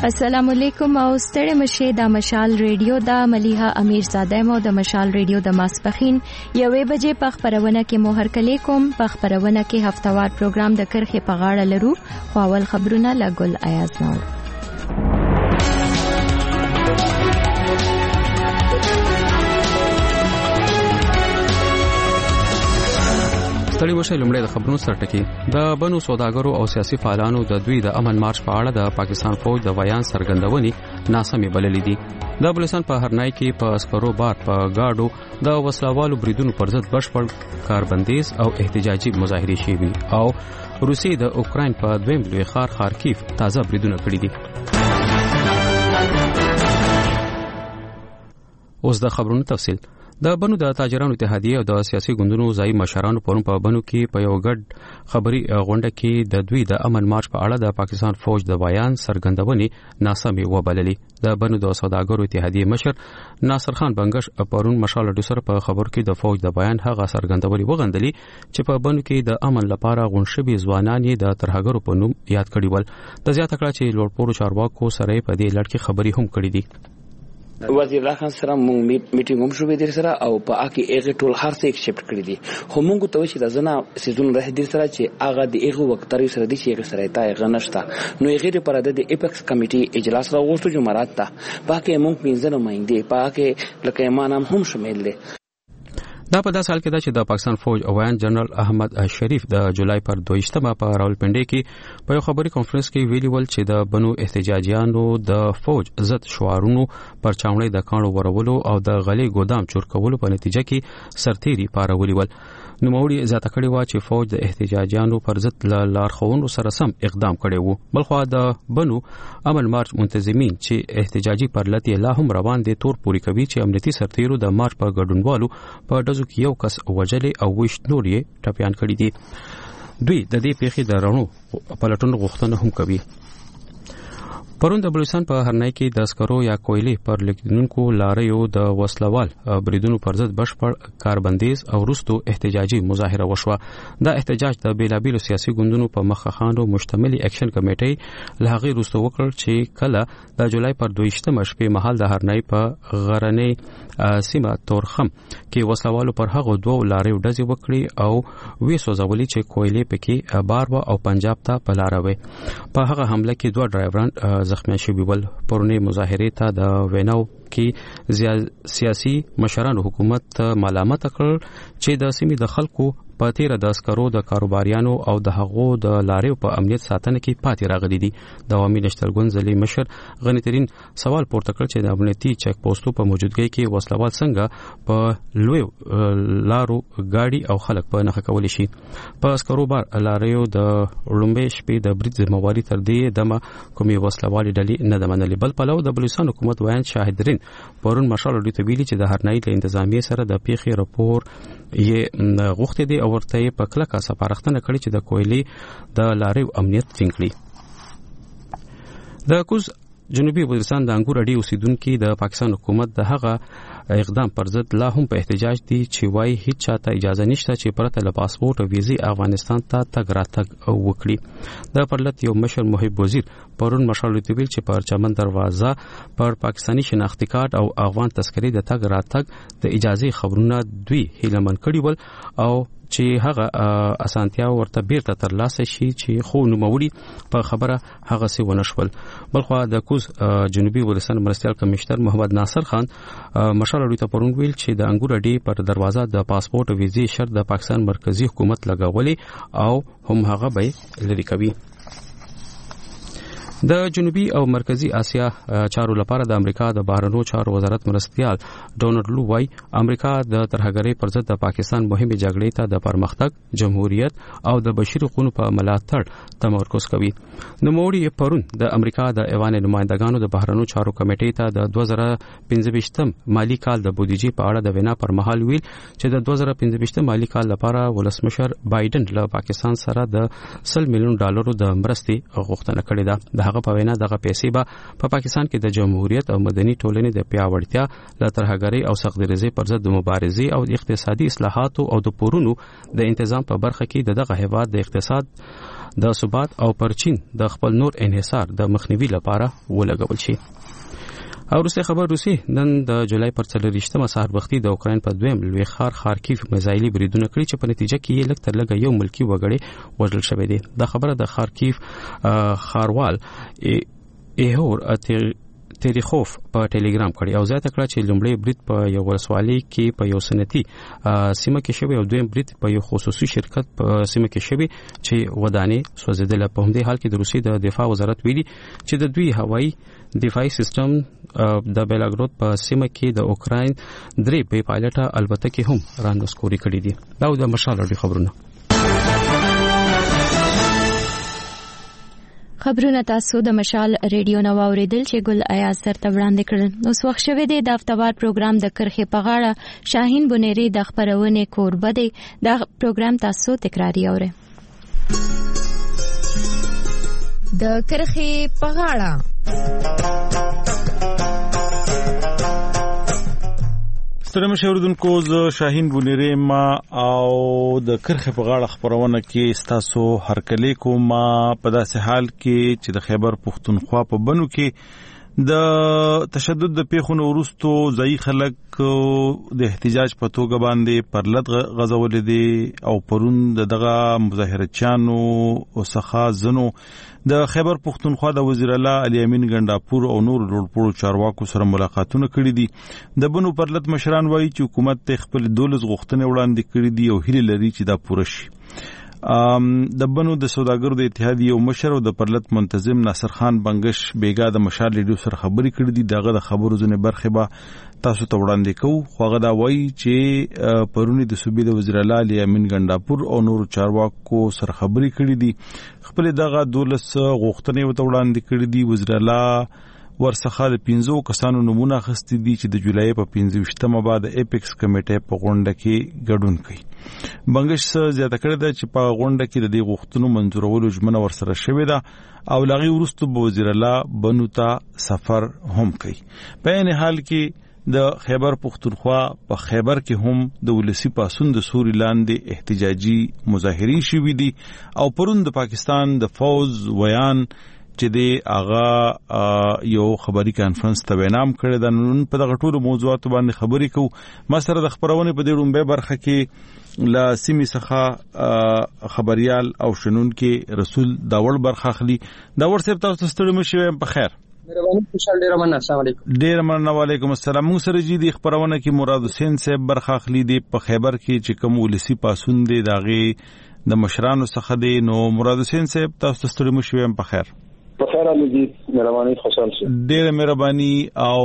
السلام علیکم او ستړي مشه د مشال ریډیو د ملیحه امیرزاده مو د مشال ریډیو د ماسپخین 1 بجې په خبرونه کې مو هر کله کوم په خبرونه کې هفتوار پروګرام د کرخه په غاړه لرو خو اول خبرونه لګل ایاز نو ستړي مشه لمړی د خبرونو سرټکی د بنو سوداګرو او سیاسي فعالانو د دوی د امن مارچ په اړه د پاکستان فوج د بیان څرګندونې ناسمې بللې دي. د بلوچستان په هرنای کې په اسکرو بار په گاډو د وسلوالو بریدونو پر ضد بشپړ کاربندیز او احتجاجي مظاهرې شوي او روسي د اوکراین په دویم لوی ښار خارکیف تازه بریدونه کړي دي. اوس د خبرونو تفصیل. د بنو د تاجرانو اتحادیه او د سیاسي ګوندونو ځای مشرانو پرون په بنو کې په یو ګډ خبري غونډه کې د دوی د امن مارچ په اړه د پاکستان فوج د بیان څرګندونې ناسمې وبللې. د بنو د سوداګرو اتحادیه مشر ناصر خان بنگش پرون مشال ډوسر په خبر کې د فوج د بیان هغه څرګندونې وغندلې چې په بنو کې د امن لپاره غونډشبي ځوانان یې د ترهګرو په نوم یاد کړي ول. د زیاته کړه چې لوړپوړو چارواکو سره په دې لړ کې خبري هم کړې دي. وزیر الله خان سره مونږ میټینګ هم شوې دي سره او په اکی ایغه ټول هر څه ایکسپټ کړی دي خو مونږ ته وشي د زنه سيزون راه دي سره چې هغه د ایغه وخت تر سره دي چې ایغه سره تا ایغه نشته نو ایغه لپاره د ایپکس کمیټي اجلاس راغوښتو جمعرات ته باکه مونږ پینځنه مېندې پاکه لکه ایمانم هم شامل دي. دا په داسې حال کې ده چې د پاکستان فوج اوایان جنرال احمد شریف د جولای پر 22 په راولپنډي کې په یو خبري کانفرنس کې ویلي ول چې د بنو احتجاجیانو د فوج ضد شعارونو پر چاونې د کانو ورولو او د غلي ګودام چور کولو په نتیجه کې سرتيري پارولي ول. نوموړي زیاته کړې و چې فوج د احتجاجیانو پر ضد لارښوونو سره سم اقدام کړی و. بلخو د بنو امن مارچ منتظمین چې احتجاجي پرلتي لا هم روان دي تور پوری کوي چې امنیتي سرتیرو د مارچ په ګډونوالو په ډزو کې یو کس وجلې او وښ نور یې ټپيان کړی دي. دوی د دې پیښې د رڼو پلټونو غوښتنه هم کوي. پرون د بلوچستان په هرنای کې د اسکرو یا کویلې پر لیکدونکو لاریو د وسلوال بریدونو پر ضد بشپړ کاربندیز او وروستو احتجاجي مظاهره وشوه. دا احتجاج د بیلابیلو سیاسي ګوندونو په مخخانو مشتملي اکشن کمیټې له هغې وروسته وکړ چې کله د جولای پر 22 شپې مهال د هرنای په غرنۍ سیمه تورخم کې وسلوالو پر هغه دوه لاریو ډزې وکړي او وی سوځولي چې کویلې پکې بار او پنجاب ته پلاروي. په هغه حمله کې دوه ډرایوران زخمی شوي ول. پرونی مظاهره ته د ویناو کې سیاسي مشرانو حکومت ملامت کړ چې د سیمې د خلکو په تیر د اسکرو د کاروباریانو او د هغو د لاریو په امنیت ساتنه کې پاتې راغلي دي. د عوامي نشترګون ځلې مشر غنی ترين سوال پورته کړ چې د امنیتي چک پوسټو په موجودګۍ کې وسلوال څنګه په لوی لارو گاډي او خلک په نخښه کول شي. په اسکرو بار لاریو د لومبې شپې د برید ذمہواری تر دې دمه کومي وسلوالي ډلې نه د منلې. بل پلو د بلوچستان حکومت وایي شاهدرین پرون مشال ډی ته ویلي چې د هرنای له انتظامیه سره د پیښې راپور یې غوښتي دي او ورته په کلکه سپارښتنه کړې چې د کویلې د لاریو امنیت ټینګ کړي. د کوز جنوبي وزیرستان د انګور اډي اوسیدونکو د پاکستان حکومت د هغه اقدام پر ضد لا هم په احتجاج دي چې وايي هیڅ چاته اجازه نشته چې پرته له پاسپورت او ویزې افغانستان ته تګ راتګ وکړي. د پرلط یو مشر محب وزیر پرون مشال ویل چې پر چمن دروازه پر پاکستانی شناختی کارت او افغان تذکرې د تګ راتګ د اجازه خبرونه دوی هیلمن کړي ول او چې هغه اسانتیا ورته بیرته ترلاسه شي چې خو نوموړي په خبره هغه سی ونشول. بلخو د کوز جنوبي وزیرستان مرستيال کمشنر محمد ناصر خان مشال اړیته پرون ویل چې د انګور اډي پر دروازه د پاسپورت او ویزې شرط د پاکستان مرکزی حکومت لګولي او هم هغه به لري کوي. د جنوبي او مرکزی اسیا چارو لپاره د امریکا د بهرنیو چارو وزارت مرستيال ډونالد لو وايي امریکا د ترهګرۍ پر ضد د پاکستان مهمه جګړې ته د پرمختګ، جمهوریت او د بشري حقوقو په ملاتړ تمرکز کوي. نوموړي پرون د امریکا د ایوان نمائندګانو د بهرنیو چارو کمیټې ته د 2015 مالی کال د بودیجې په اړه د وینا پر مهال ویل چې د 2015 مالی کال لپاره ولسمشر بایدن له پاکستان سره د $100 ملیون د مرستې غوښتنه کړې ده. د د هغه په وینا دغه پیسې به په پاکستان کې د جمهوریت او مدني ټولنې د پیاوړتیا له ترهګرۍ او سختګریزۍ پر ضد د مبارزې او اقتصادي اصلاحاتو او د پورونو د تنظیم په برخه کې دغه هیواد د اقتصاد د ثبات او پرچین د خپل نور انحصار د مخنیوي لپاره ولګول شي. او روسي خبر روسي نن د جولای پر 30مه سهار وختي د اوکرين په دویم لوی خارکیف میزایلي بریدونه کړی چې په نتیجه کې یې لږ تر لږه یو ملکی وګړي وژل شوی دی. د خبره د خارکیف خاروال ایهور تریخوف په ټلګرام کړی او زیاته کړه چې لومړی برید په یو ولسوالۍ کې په یو سنتي سیمه کې شوی او دویم برید په یو خصوصي شرکت په سیمه کې شوی چې ودانې سوځیدل. په همدې حال کې د روسي د دفاع وزارت ویلي چې د دوی هوایي دفاعي سیستم د بیلاګرود په سیمه کې د اوکراین درې بې پایلټه البتکې هم راندسکوري کړي دي. دا د مشال اړوند خبرونه. خبرونه تاسو د مشال ریډیو نو اوریدل چې ګل ایاز سره وړاندې کړل. نو وخت شوه د هفتوار پروګرام د کرخې په غاړه شاهین بنيري د خبرونه کوربه دی. دا پروګرام تاسو تکراری اورئ. د کرخې په غاړه ستړي مشوردونکو ز شاهین بنيري ما او د کرخه په غاړه خبرونه کې ستاسو هرکلی کوم په داسې حال کې چې د خیبر پختونخوا په بنو کې د تشدد د پیښونو وروستو ځای خلک د احتجاج په توګه باندې پرلط غزول دي او پرون دغه مظاهرچیانو او څخه زنو د خیبر پختونخوا د وزیر اعلی علي امین ګنداپور او نور لوړپوړو چارواکو سره ملاقاتونه کړي دي. د بنو پرلط مشران وایي چې حکومت خپل 12 غوښتنې وړاندې کړي دي او هیله لري چې دا پوره شي. د بنو د سوداګرو د اتحادیې او مشر او د پرلط منتظم ناصر خان بنگش بیګا د مشال ریډیو سره خبرې کړې دي. دغه د خبرو ځنې برخه به تاسو ته وړاندې کوو. خو هغه دا وایي چې پرونی د صوبې د وزیر اعلی علي امین ګنداپور او نور چارواکو سره خبرې کړې دي. خپل دغه 12 غوښتنې وته وړاندې کړې دي. وزیر اعلی ورڅخه د 15 کسانو نمونه اخیستي دي چې د جولای په 15مه بعد اپیکس کمیټې په غونډه کې ګډون کوي. بنگش زیاته کړې ده چې په غونډه کې د دې غوښتنو منظورولو ژمنه ورسره شوې ده او لغي وروسته به وزیر اعلی بنو ته سفر هم کوي. په عین حال کې د خیبر پختونخوا په خیبر کې هم د ولسی پاسون د سوري لاندې احتجاجي مظاهرې شوې دي او پرون د پاکستان د فوز ویان چې د اغا یو خبري کانفرنس ته وینام کړی دا نن په دغه ټولو موضوعاتو باندې خبرې کوو. ما سره د خبرونه په دې رومبه برخه کې لا سیمې څخه خبريال او شنون کې رسول داور برخه اخلي. داور صاحب تاسو ستړي مشوي په خیر. مهرباني خوشاله ډیر مننه. السلام علیکم. ډیر مننه. وعلیکم السلام. موږ سره جدي خبرونه کې مراد حسین صاحب برخه اخلي دی په خیبر کې چې کوم ولسی پاسون دی داغه د مشرانو څخه دی. نو مراد حسین صاحب تاسو ستړي مشوي په خیر. بخیر علي مهرباني خوشاله شه. ډېر مهرباني. او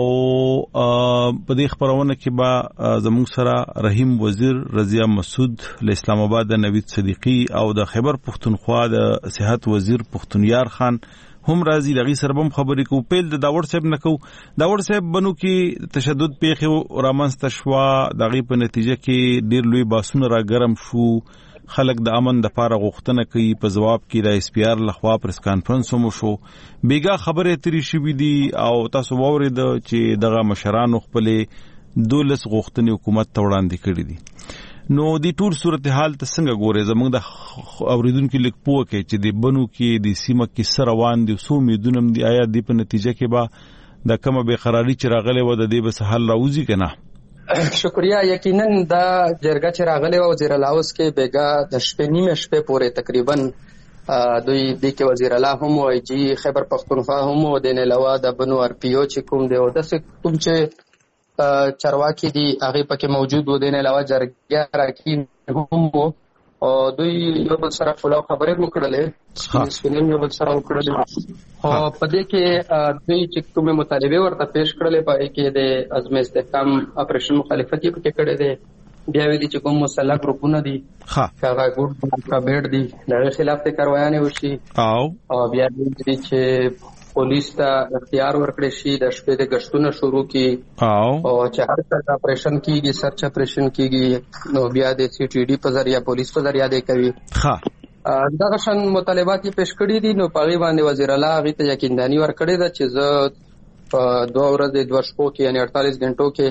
په دې خبرونه کې با زموږ سره رحیم وزیر رضیا مسعود له اسلام آباد د نوید صدیقی او د خیبر پختونخوا د صحت وزیر پختونیار خان هم راځي. لغي سره هم خبرې کوو. پیل د داور صاحب نه کوو. داور صاحب بنو کې تشدد پیښې رامنځته شوا دغه په نتیجه کې ډېر لوی باسونه را ګرم شو. خلک د امن د پاره غوښتنه کوي. په جواب کې د اس پی آر لخوا پریس کانفرنس هم شو. بیګا خبره تری شوې دي او تاسو وورید چې دغه مشرانو خپل 12 غوښتنې حکومت ته وړاندې کړې دي. نو د ټول صورتحال ته څنګه ګورې؟ زموږ د اوریدونکو لیک پوه کې چې د بنو کې د سیمه کې سره روان دي سو امیدونم دي آیا د په نتیجه کې به د کومه بے قراری چې راغله و د دې به سهال راوځي کنه؟ شکریا. یقینا دا جرګه چې راغله و وزیر اعلی اوس کې بیګا د شپې نیمه شپې پورې تقریبا دوی د کې وزیر اعلی هم وایي چې خیبر پختونخوا هم و د نه علاوه د بنو ار پی او چې کوم دی او د کوم چې چارواکي دي هغه پکې موجود و د نه علاوه جرګه راکې هم او دوی یو بل سره فلو خبرې وکړلې سپینم یو بل سره وکړلې او په دې کې دوی چې کومه مطالبه ورته پیش کړلې په کې د عزم استحکام اپریشن مخالفت یې پکې کړې ده. بیا ویلي چې کوم مسلح ګروپونه دي هغه ګروپ کا بیډ دي دغه خلاف ته کاروایانه وشي او بیا ویلي چې پولیس ته اختیار ورکړي شي د شپې د غشتونه شروع کی او چې هر څه اپریشن کیږي سرچ اپریشن کیږي نو بیا د سی ټی ډی په ذریعہ پولیس په ذریعہ دی کوي. دغه شان مطالبات یې پیش کړي دي. نو په هغې باندې وزیر الله هغې ته یقینداني ورکړې ده چې زه په 2 ورځې 2 شپو کې یعنې 48 غنټو کې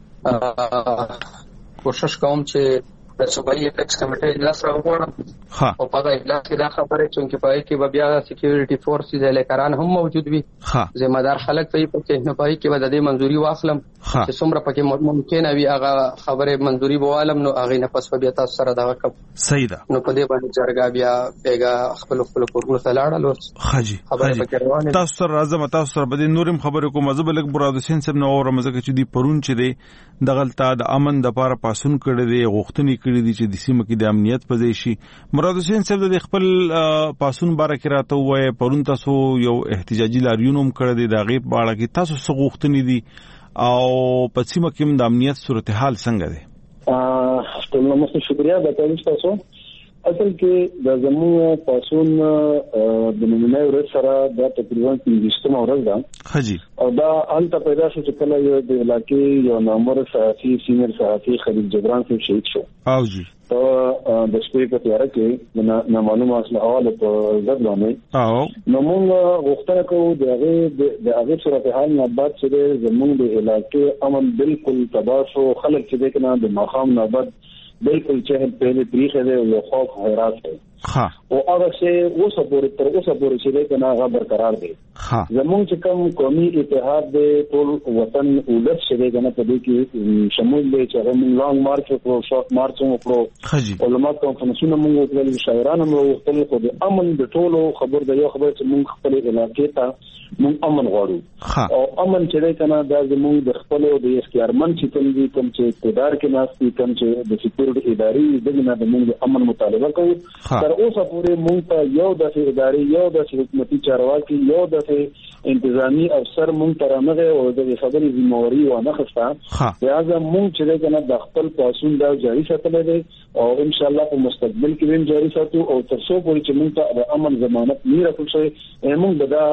کوشش کوم چې د صوبایي اپیکس کمیټې اجلاس راوغواړم او په هغه اجلاس کې دا خبرې چونکې په هغې کې به بیا سیکیورټي فورسز اهلکاران هم موجود وي، ذمہدار خلک به یې پکې، نو په هغې کې به د دې منظوري واخلم چې څومره پکې ممکنه وي هغه خبرې منظوري به والم. نو هغې نه پس به بیا تاسو سره دغه کوم. صحیح ده. نو په دې باندې جرګه بیا بیګا خپل کورونو ته لاړل. خبرې پکې روانې تاسو سره راځم، تاسو سره به دې نورم خبرې کوم. زه به لږ مراد حسین صاحب نو اورم ځکه چې دی پرون چې دی دغلته د امن د لپاره پاسون کړی دی، غوښتنې کړې دي چې د سیمه کې د امنیت په ځای شي. مراد حسین صاحب د خپل پاسون باره کې راته ووایي پرون تاسو یو احتجاجي لاریون هم کړی دی، د هغې په اړه کې تاسو څه غوښتنې دي او په سیمه کې د امنیت صورتحال څنګه دی؟ ټول نمسته، شکریہ د تاسو. اصل کې د زموږ پاسون د نمونه ورځ سره دا تقریبا 15 ورځ ده او دا انت پیدا شو چې کله یو د علاقې یو نامور صحافي سینیئر صحافي خلیل جبران صاحب شهید شو او جی تو د شپې په تیاره کې نه معلومه اصل حواله په ځد باندې او نو موږ غوښتنه کوو د هغه صورتحال نه بعد چې زموږ د علاقې امن بالکل تباہ شو، خلک چې دغه د مقام نه بعد بالکل چهل پہلے طریقے دے وہ خوف حیرات ہے او هغه چې اوسه پورې چې دغه هغه برقرار دی. زموږ چې کوم قومي اتحاد دی ټول وطن ولر چې دغه په دې کې شمول دی چې موږ لانګ مارچ وکړو، شارټ مارچ وکړو، علماء کانفرنسونه موږ وکړل، شاعران موږ وکړل. خو د امن د ټولو خبر د یو خبر چې موږ خپل علاقې ته موږ امن غواړو او امن چې دغه دا زموږ د خپل او د اختیارمن چې کوم دي کوم چې اقتدار کې ناستي کوم چې د سکیورټي ادارې دغه نه د موږ امن مطالبه کوي. اوسه پورې مونږ ته یو د ادارې یو د حکومتي چارواکي یو د انتظامی افسر مونږ ته رانغی او د خبرې ذمہواری و نه خسته. لہذا مونږ چې دغه د خپل پاسون دا جاری ساتلی دی او ان شاء الله په مستقبل کې هم جاری ساتو او تر څو پورې چې مونږ ته د امن ضمانت نه راکړل شي مونږ دا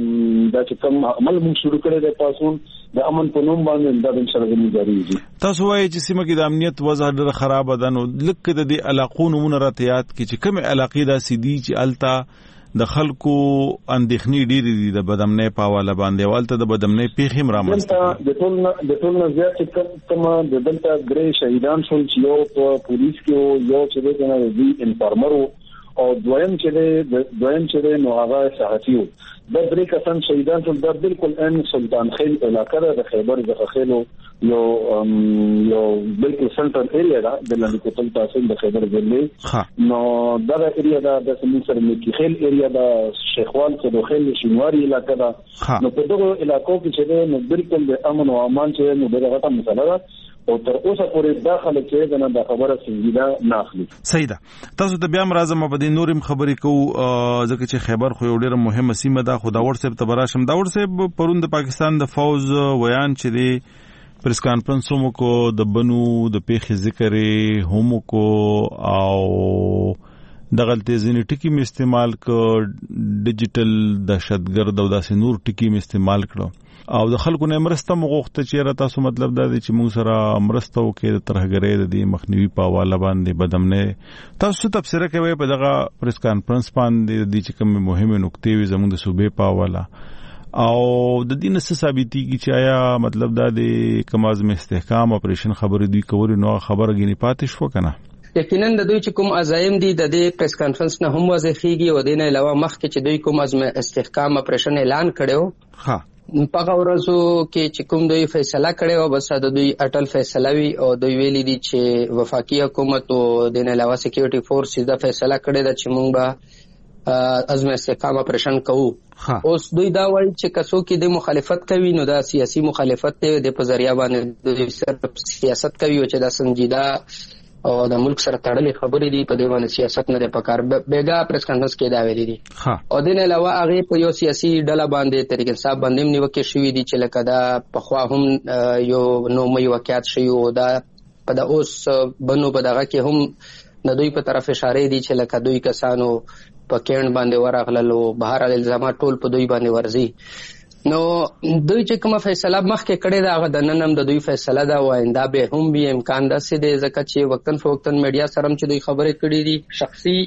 چې کوم عمل مونږ شروع کړی دی پاسون د امن په نوم باندې دا ان شاء الله جاری وي. تاسو وایي چې سیمه کې د امنیت وضع ډېره خراب ده، نو لکه د دې علاقو نمونه راته یاد کړي چې کومه علاقې داسې دي چې الته د خلکو اندېښنې ډېرې دي د بدامنۍ په حواله باندې او الته د بدامنۍ پیښې هم رامنځته د ټول نه زیات کومه د دلته درې شهیدان شول چې یو په پولیس کې یو چې دغه دی انفارمر او دویم چې نو هغه صحافي و. د درې کسان شهیدان شول. دا بالکل ان سلطان خیل علاقه ده د خیبر ځخخیلو یو بالکل سنټرل ایریا ده د لاندې کوتل تحصیل د خیبر ضلع. نو دا ایریا ده د سمسر میکی خیل ایریا ده، شیخوال څخه د خیل شینواری علاقه ده. نو په دغه علاقو کې چې نو بالکل د امن او امان چې نو دغه ته مسله ده او تر اوسه پورې داخله چې دا خبره سنجیده نه اخلي. صحیح ده. تاسو ته بیا مرزم په دې نورم خبرې کوو ځکه چې خیبر خو یو ډېر مهمه سیمه ده. خو دا ورسېب ته براشم دا ورسېب پرون د پاکستان د فوز ویان چې دی پریس کانفرنس هم کو د بنو د پیښې ذکر هم کو او دغه ځینې ټکی می استعمال ک ډیجیټل دهشتګرد او داسې نور ټکی می استعمال کړو او د خلکو نه مرسته مغوښته چې را تاسو مطلب دا دی چې موږ سره مرسته وکړي د ترهګرۍ د مخنیوي په حواله باندې بدامنۍ. تاسو تفسیر کوي په دغه پریس کانفرنس باندې د چې کوم مهمه نقطې وي زموږ د صوبې په حواله او د دې نس ثابتېږي چې آیا مطلب دا دی کوم اعظم استحکام اپریشن خبرې دوی کوي نو خبره غني پاتې شو کنه؟ یقینا د دوی چې کوم عزایم دي د دې پریس کانفرنس نه هم واضح کیږي او د نه علاوه مخکې چې دوی کوم اعظم استحکام اپریشن اعلان کړو په ورځو کې چې کوم دوی فیصله کړي او بس د دوی اټل فیصله وی او دوی ویلي دي چې وفاقي حکومت او د نه علاوه سکیورټي فورس دا فیصله کړي دا چې موږ به عزم استحکام اپریشن کوو. اوس دوی دا وایي چې کسو کې د مخالفت کوي نو دا سیاسي مخالفت دی د په ذریعہ باندې دوی سیاست کوي او چې دا سنجیده او د ملک سره تړلې خبرې دي په دې باندې سیاست نه پکار بیګا پریس کانفرنس کې دا ویلي دي. او د نه علاوه هغه په یو سیاسي ډله باندې طریق انصاف باندې نیوکه شوې دي چې لکه دا په خوا هم یو نومي واقعیت شي او دا په د اوس بنو په دغه کې هم د دوی په طرف اشاره دي چې لکه دوی کسانو په کېند باندې ورغلل او بهر الزامات ټول په دوی باندې ورزي. نو دوی چې کومه فیصله مخکې کړې ده هغه د نن هم د دوی فیصله ده او آینده به هم به امکان داسې دی ځکه چې وقتاً فوقتاً میډیا سره چې دوی خبرې کړې دي شخصي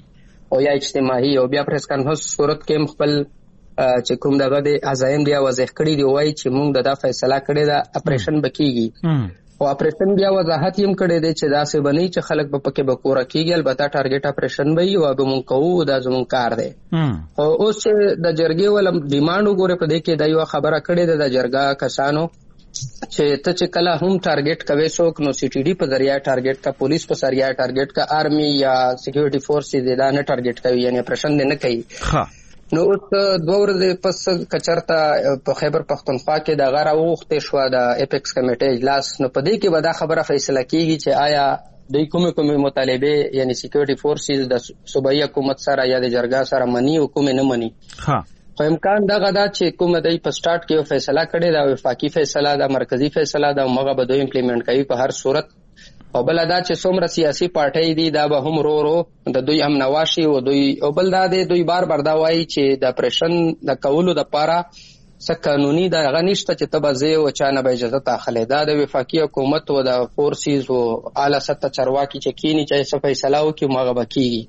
او یا اجتماعي او بیا پریس کانفرنس صورت کې خپل چې کوم دغه د عزایم بیا واضح کړی دی وایي چې موږ دا فیصله کړې ده اپریشن بکیږي او اپریشن بیا وضاحت هم کړی دی چې دا څه بنی چې خلک په پکې بکوره کیږي البته ټارګټ اپریشن به وي او به مونږ کوو دا زموږ کار دی او اوس د جرګې ولم ډیماند وګوره په دې کې دا یو خبره کړې ده د جرګه کسانو چې ته چې کله هم ټارګټ کوي څوک نو سی ټي ډي په ذریعہ ټارګټ کا پولیس په ذریعہ ټارګټ کا آرمي یا سکیورټي فورس دې دا نه ټارګټ کوي یعنی اپریشن نه کوي نو اوس 2 ورځې پس کچرته په خیبر پختونخوا کې د غره وخت شو د اپیکس کمیټې اجلاس نو په دې کې به دا خبره فیصله کیږي چې آیا د کومه مطالبه یعنی سکیورټي فورسز د صوبایي حکومت سره یا د جرګه سره منی او کومه نه منی. خو امکان دا غدا چې کومه د په سٹارټ کې فیصله کړي دا وفاقي فیصله دا مرکزی فیصله دا موږ به دوی امپلیمنٹ کوي په هر صورت او بل دا چې څومره سیاسي پارټي دي دا به هم رو د دوی هم نواشي او دوی او بل دا دوی بار دا وایي چې د اپریشن د کولو د پاره څه قانوني دا غنښت چې تبازه او چانه به اجازه تاخله دا د وفاقي حکومت او د فورسز او اعلی سطح چارواکي چې کینی چې څه فیصله وکي مغه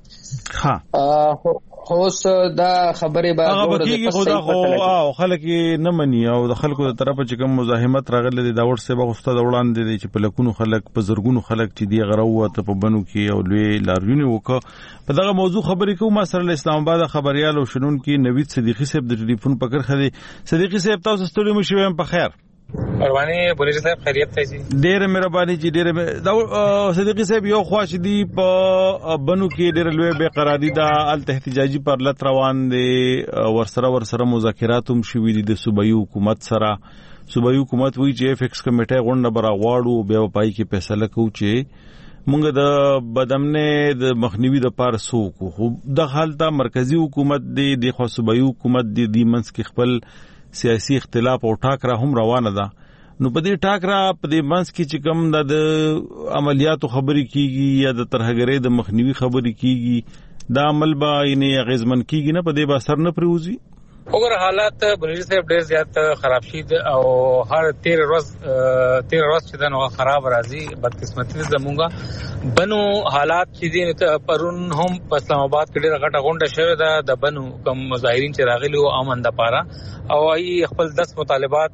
بکیږي خوص دا خبره به ورته خدا خو او خلک نه مني او د خلکو د طرفه چې کوم مزاحمت راغله د داور سه به استاد وړاندې دي چې په لکونو خلک په زرګونو خلک چې دی غروه ته په بنو کې او لوی لاریونه وکړه په دغه موضوع خبرې کوم سره اسلام آباد خبريال او شنون کې نوید صدیقی صاحب د ټلیفون پکړ خدي صدیقی صاحب تاسو ستړي مو شوم په خیر پروانه بولې صاحب خیریت ته جی ډېر مهرباني جی ډېر صدیقی صاحب یو خواش دی په بنو کې ډېر لوی بے قراری دا ال احتجاجي پر لټ روان دي ورسره مذاکرات هم شوي دي د صوبایي حکومت سره صوبایي حکومت وی چې فکس کمیټه غونډه برا غواړو بیا پای کې فیصله کوو چې مونږ د بدمنه د مخنیوي د پار سو کو د حالت مرکزی حکومت دی د صوبایي حکومت دی د منس کې خپل سیاسي اختلاف او ټاکره هم روانه ده نو په دې ټاکره په دې منس کې چې کوم د عملیاتو خبرې کیږي یا د ترهګرۍ د مخنیوي خبرې کیږي دا عمل به یې غیزمن کیږي نه په دې به اثر نه پریوزي وګوره حالات بلوچ صاحب ډېر زیات خراب شي او هر 13 ورځ چې دا نو خراب راځي بدقسمتي زمونږه بنو حالات چې دي پرون هم په اسلام آباد کې ډېر غټه غونډه شوه ده د بنو کوم مظاهرین چې راغلي او امن د پاره او ای خپل 10 مطالبات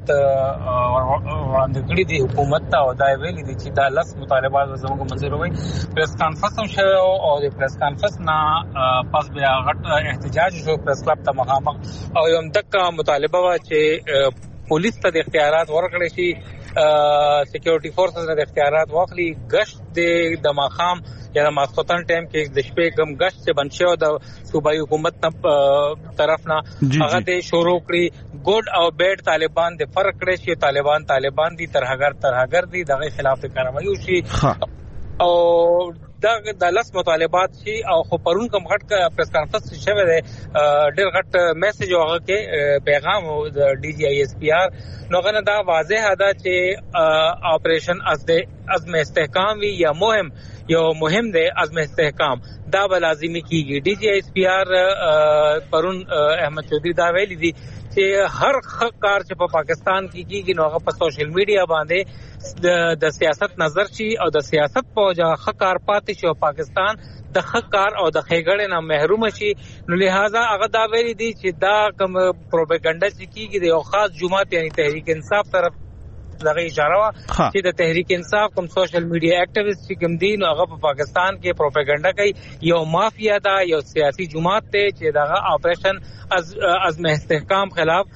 وړاندې کړي دي حکومت ته او دا ویلي دي چې دا 10 مطالبات زموږ منځور وي پریس کانفرنس هم شوه او د پریس کانفرنس نه پس بیا غټ احتجاج شو پریس کلب ته مخامخ او یم دغه مطالبه وا چې پولیس ته د اختیارات ورکړي شي سکیورټي فورسز نه د اختیارات واخلي غشت د ماخام یا د ماسختن ټایم کې د شپې کم غشت چې بنشو د صوبایي حکومت طرف نه هغه د شروع کړی ګډ او بیډ طالبان د فرق کړي چې طالبان دي ترهګر دي دغه خلاف کاروایی وشي او د لاس مطالبات شي او خو پرون کوم غټ پریس کانفرنس شوه دی ډېر غټ میسج هغه کې پیغام د ډي جی آی ایس پی آر نو غنه دا واضح ده چې اپریشن عزم استحکام وی یا مهم دی عزم استحکام دا به لازمي کیږي ډي جی آی ایس پی آر پرون احمد چودھری دا ویلي دي چې هر کار چې په پاکستان کې کیږي نو هغه په سوشل میډیا باندې د سیاست نظر شي او د سیاست په وجه کار پاتې شي او پاکستان د کار او د خېګړې نه محروم شي نو لہذا هغه دا ویلي دي چې دا کوم پروپاګاندا چې کیږي د یو خاص جماعت یعنی تحریک انصاف طرف دغه اشاره وا چې د تحریک انصاف کوم سوشل میډیا اکټیویسټ چې کوم دي نو هغه په پاکستان کې پروپاګاندا کوي یو مافیا دا یو سیاسي جماعت ته چې دغه اپریشن عزم استحکام خلاف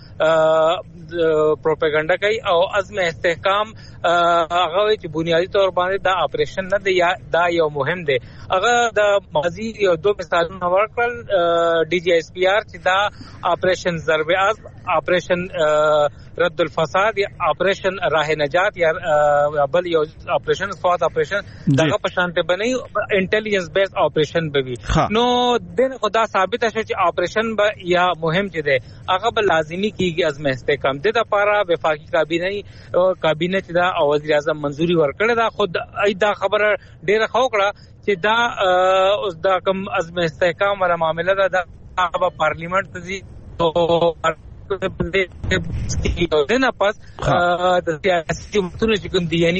پروپاګاندا کوي او عزم استحکام هغه چې بنیادی طور باندې دا اپریشن نه دی دا یو مهم دی هغه د ماضی یو دوه مثالونه ورکړل ډي جی ایس پی آر چې دا اپریشن ضرب عزم اپریشن رد الفساد یا اپریشن راه نجات یا بل یو اپریشن سواد اپریشن دغه په شانته بنئ انټيليجنس بیس اپریشن به وي نو د خدا ثابت شو چې اپریشن به یا مهم چې دی هغه به لازمي کیږي عزم استحکام د لپاره وفاقي کابینه چې دا او وزیر اعظم منځوري ورکړه دا خود دا خبره ډیره خوکړه چې دا اوس دا کوم عزم استحکام ولا معاملې دا د پارلیمنت ته دي او باندې نه پاس د سیاسي متونو چې کوم دي یعنی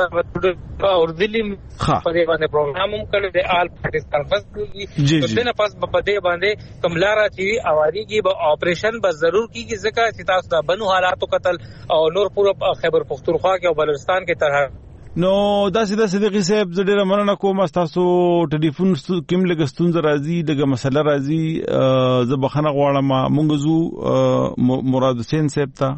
اور دلی په دې باندې پروګرام هم کړی دی آل پارټیز کانفرنس کې د نه پاس په دې باندې کملارا چې اواريږي به اپریشن به ضرور کیږي ځکه چې تاسو د بنو حالاتو قتل او نور پورا خیبر پختونخوا کې او بلوچستان کې طرح نو داسې صدیقي صاحب زه ډیره مننه کوم تاسو ټلیفون کوم لګستون راځي دغه مسله راځي زه بخنه غواړم مونږ زو مراد حسین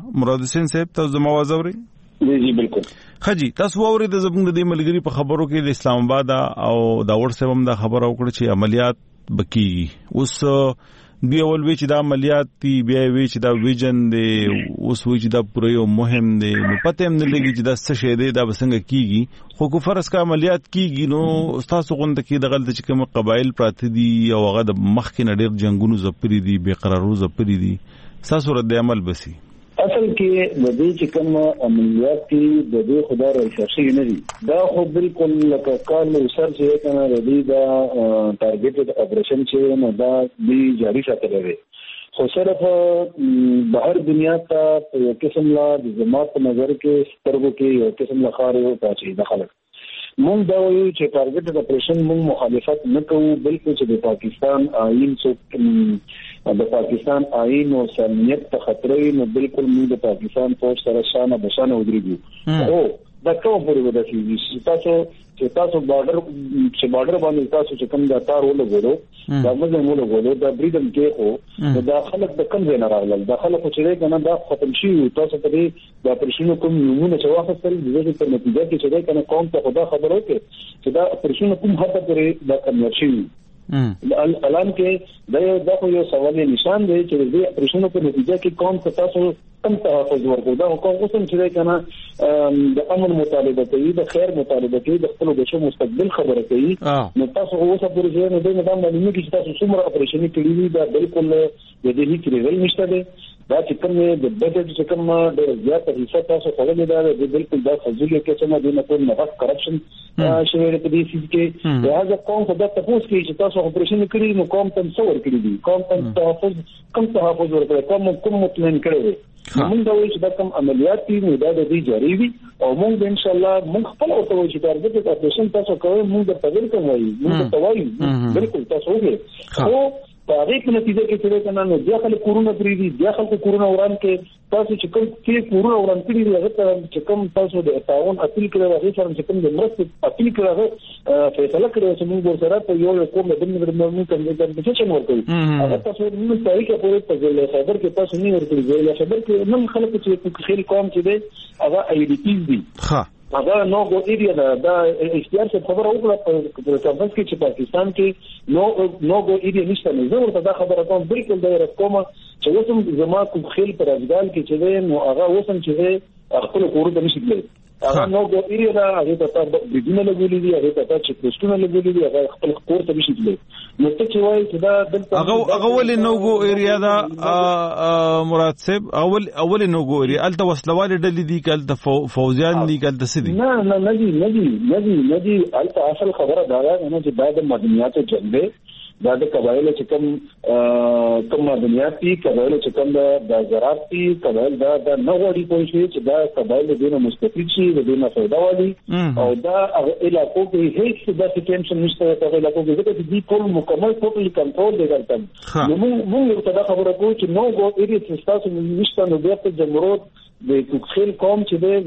صاحب ته زما وازوري جی بالکل خجی تاسو اورید زموږ د ملګری په خبرو کې د اسلام آباد او دا ورسره هم دا خبره وکړه چې عملیات بکیږي اوس دی اول وی چې دا عملیات دی بیا وی چې دا ویژن دی اوس وی چې دا پوره یو مهم دی نو پته هم نه لګي چې دا څه شی دی دا بسنګ کیږي خو کو فرض کا عملیات کیږي نو تاسو غوند کې د غلط چې کوم قبایل پراته دي او هغه د مخ کې نډیر جنگونو زپری دي بے قرارو زپری دي تاسو رد عمل بسی اصل کې د دې چې کوم عملیات کې د دې خدای راشي نه دي دا خو بالکل لکه کال سر چې کنه د دې دا ټارګټډ اپریشن چې نه دا دی جاری ساتل دی خو صرف بهر دنیا ته یو قسم لا د جماعت په نظر کې سترګو کې یو قسم لا خارو پاتې د خلک مونږ دا وایو چې ټارګټډ اپریشن مونږ مخالفت نه کوو بلکې چې د پاکستان آئین څخه د پاکستان آئین او سلمیت ته خطرې نو بالکل موږ د پاکستان فوج سره شانه بشانه ودرېږو خو دا کوم پورې ودرېږي چې تاسو بارډر باندې تاسو چې کوم د تار ولګولو دا موږ ولګولو دا بریدم کې خو دا خلک د کم ځای نه راغلل دا خلک چې کنه دا ختم شي تاسو ته د اپریشن کوم نمونه چې واخیستل د دې په نتیجه کې چې کنه قوم ته خدا خبر وکړي چې دا اپریشن کوم حد پورې دا کامیاب شي الان کې دا خو یو سوال نشان دی چې د اپریشن په نتیجه کې قوم ته تاسو کم تحفظ ورکړو دا قوم اوسم چې کنه د امن مطالبه کوي د خیر مطالبه کوي د خپل بشو مستقبل خبره کوي نو تاسو اوسه پرې نه دی نه دا معلومه چې تاسو څومره اپریشن کړی دی دا بالکل د دې هیڅ ریزل نشته دی دا چې کوم د بجټ چې کوم د زیاته حصہ تاسو خلک دا بالکل دا فزولي کې څنګه د نه کوم نه کرپشن شوی په دې سیس کې دا قوم په دغه تاسو کې چې تاسو اپریشن کړی نو قوم ته څور کړی دي قوم ته تحفظ ورکړي کوم مطمئن کړی موږ دا وایو چې دا کوم عملیات دي نو دا د دې جاری وي او موږ ان شاء الله موږ خپل او ته چې ټارګټ اپریشن تاسو کوئ موږ د پدې کوم وایي موږ ته وایي بالکل تاسو وګورئ خو په هغه کې نتیجه کې چې کنه نو د خلک کورونا پریدي د خلک کورونا وران کې تاسو چې کوم کې کورونا وران کړی دی هغه چې کوم تاسو د تعاون اپیل کړو هغه سره چې کوم د مرسته اپیل کړو فیصله کړو چې موږ سره په یو کوم د موږ کوم د کمپټیشن ورکړو هغه تاسو موږ تاریخ په پورې په ځای خبر کې تاسو نه ورکړي ځای خبر کې نن خلک چې خیر قوم چې دی هغه ای ډی پی دي هغه نو go area دا اختیار څخه خبره وکړه په کانفرنس کې چې پاکستان کې نو go area نشته نه زه ورته دا خبره کوم بالکل دا رقم چې وسم زما کوم خیل پر افغان کې چې نو هغه وسم چې خپل کور ته نشي تللی هغه نو go area دا هغه ته بدونه لګولې دي هغه ته چې پوسټونه لګولې دي هغه خپل کور ته نشي تللی نو ته چې وایي چې دا دلته هغه ولې نو go area دا مراد صاحب اول نو go area الته وسلواله ډلې دي کله فوزیان دي کله سدي نه ندي الته اصل خبره دا ده چې بعد مدنیات جنبه دا د قبایل چې کوم مدنیات دي قبایل چې کوم د زراعت دي قبایل دا نه غوړي کوي چې دا قبایل دینه مستفید شي د دینه فائدہ والی او دا علاقو کې هیڅ د ټینشن نشته په علاقو کې چې دې ټول مکمل ټوټلی کنټرول دی ګرځم نو موږ ته دا خبره کوو چې نو go area چې تاسو نشته نو بیا په جمهوریت د کوخیل قوم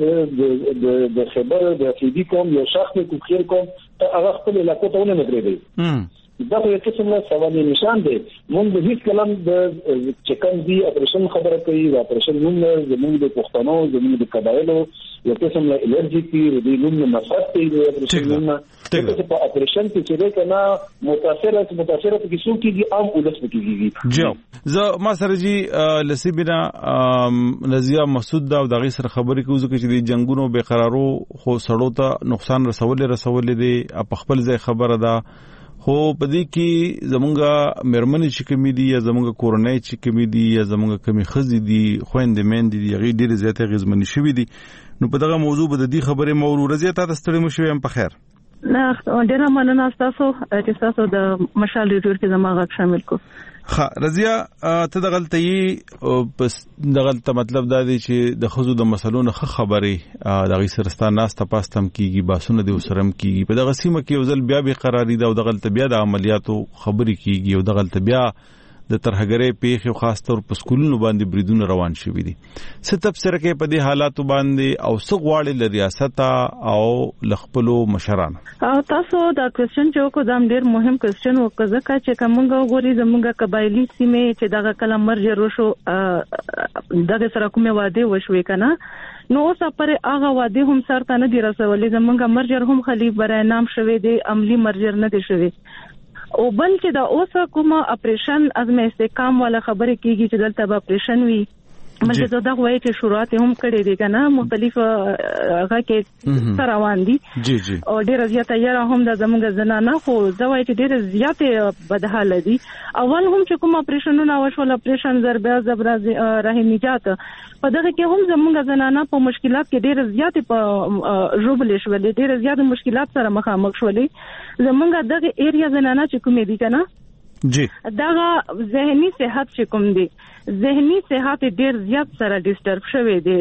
چې د خبر د فیدی قوم یو شخص کوخیل قوم ته هغه خپل علاقو ته نه درېږي دا یو قسم له سوال نشان دی موږ د هیڅ کلام د چکن دی اپریشن خبره کوي د اپریشن موږ د پښتنو د قبایلو یو قسم له الرجی کی د موږ مفاد دی د اپریشن موږ په اپریشن کې چې کنه متاثره کې څو کېږي عام ولس کېږي جو زه ما سره جی لسیبنا نزیه مسعود دا د غیر خبرې کوي چې د جنگونو بے قرارو خو سړو ته نقصان رسول دي په خپل ځای خبره ده خو پدې کې زمونږه مرمنې چې کمی دي یا زمونږه کورنۍ چې کمی دي یا زمونږه کمی خزي دي خويندې مېندې دي هغه ډېر زیاته غزمنې شوې دي نو په دغه موضوع به د دې خبرې مورو رضیت تاسو ستړي مو شوي هم په خیر نه ډیر مننه تاسو چې تاسو د مشال ریډیو کې زما غږ شامل کو. رضیا ته دغلطه پس دغلطه مطلب دا دی چې د خزو د مسلونو خبرې د غیسرستان ناس ته پاستم کیږي باسونه د وسرم کیږي په دغه سیمه کې وزل بیا به قراری دا او دغلطه بیا د عملیاتو خبرې کیږي او دغلطه بیا د ترهګرې پیښ او خاص تور په سکولونو باندې بریدونه روان شوي دي. څه تفسیر کې په دې حالاتو باندې او څه غواړي ل ریاست او لخپلو مشران؟ تاسو دا کوېسچن چې کو دام ډیر مهم کوېسچن وکړه چې کومه غوري زمونږه قبایلی سیمه چې دغه کلم مرجر وشو دغه سره کومه واده وشوي کنه نو اوس پر هغه واده هم سره نه دی رسولې زمونږه مرجر هم خلیف برای نام شوي دي عملی مرجر نه دي شوي او بل چې دا اوس کومه اپریشن ازمه استحکام والا خبره کیږي چې دلته به اپریشن وي مګر دا وایي چې شروعات هم کړي دي کنه مختلف هغه کې روان دي او ډیر زیاته یاره هم د زموږ زنانه خو زوای چې ډیر زیاته بدحاله دي اول هم چې کوم اپریشنونه وشول اپریشن ضربه زبر رحم نجات په دغه کې هم زموږ زنانه په مشکلات کې ډیر زیاته په ژوبل شولې ډیر زیاته مشکلات سره مخامخ شولې زموږ دغه ایریا زنانه چې کومې دي کنه جی دغه ذهني صحت چې کوم دي ذهني صحت ډیر زیات سره ډیسټرب شوی دی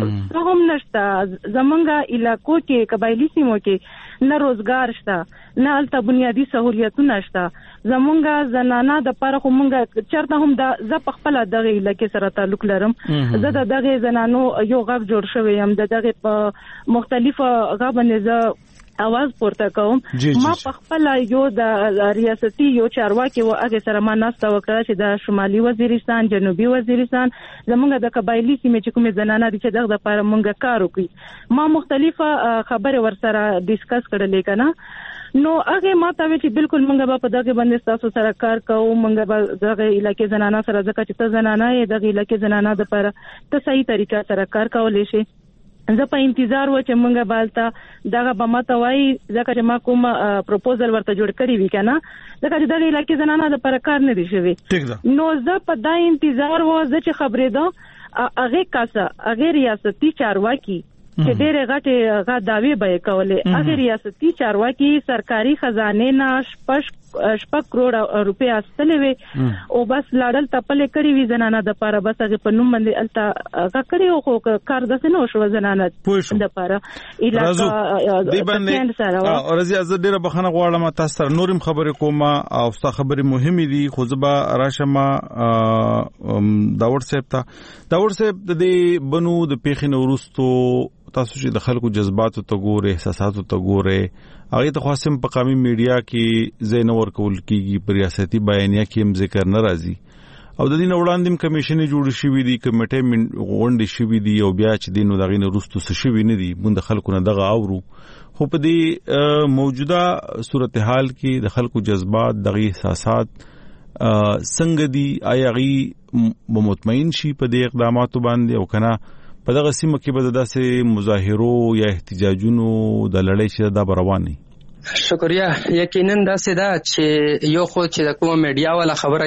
هم نشته زمونږه علاقو کې قبایلی سیمو کې نه روزګار شته نه الته بنیادی سہولیتونه شته زمونږه زنانه د پاره خو مونږه چرته هم د ز په خپل دغه علاقې سره تعلق لرم زه د دغه زنانو یو غږ جوړ شوی هم د دغه په مختلفه غابنه ز اواز پورته کوم ما په خپل یو د ریاستي یو چارواکي و هغه سره ما ناسته وکړه چې د شمالي وزیرستان جنوبي وزیرستان زمونږ د قبایلی سیمې چې کومه زنانه دي چې دغه لپاره مونږه کار وکړي ما مختلفه خبره ورسره ډیسکس کړلې کنه نو هغه ما ته چې بالکل مونږ په دغه باندې تاسو سره کار کوو مونږ به دغه علاقې زنانه سره ځکه چې ته زنانه یې دغه علاقې زنانه د لپاره ته صحیح طریقه سره کار کولای شي زه په انتظار و چې مونږه بالته دغه بماته وای ځکه چې ما کوم پروپوزل ورته جوړ کړی وی کنه ځکه چې دغه علاقې زنانه د پر کار نه دي شوی نو زه په دا انتظار و چې خبرې ده هغه کاسه هغه ریاستي چارواکي چې ډېر غټه داوی به کولې هغه ریاستي چارواکي سرکاري خزانه نه 6 کروڑ روپیا استلې وي او بس لاړل تپلې کړی وی زنانه د پاره بس هغه په نوم باندې التا کړیو خو کار داسې نه شو زنانه د پاره علاقه دی باندې او رضی از ډیره بخنه غواړم تاسو سره نورم خبرې کوم او ست خبرې مهمه دي خو زبا راشمه داور صاحب د دې بنو د پیښې نورستو تاسو چې د خلکو جذباتو ته ګوره احساساتو ته ګوره هغه ته خاصم په قومي میډیا کې زینور کول کیږي په ریاستي بیانیه کې هم ذکر ناراضي او د دین وړاندې کمیشن جوړ شوی دی کمیټه غونډه شوی دی او بیا چې دین دغه نورستو څه شوی نه دی مونږ خلکو نه دغه اورو خو په دې موجوده صورتحال کې د خلکو جذبات دغه احساسات څنګه دي آیا غي مطمئن شي په دې اقداماتو باندې او کنه په دغه سیمه کې به داسې مظاهرو یا احتجاجونو د لړۍ چې دا روان دي شکریا یقینا داسې دا چې یو خو چې د کومه میډیا والا خبره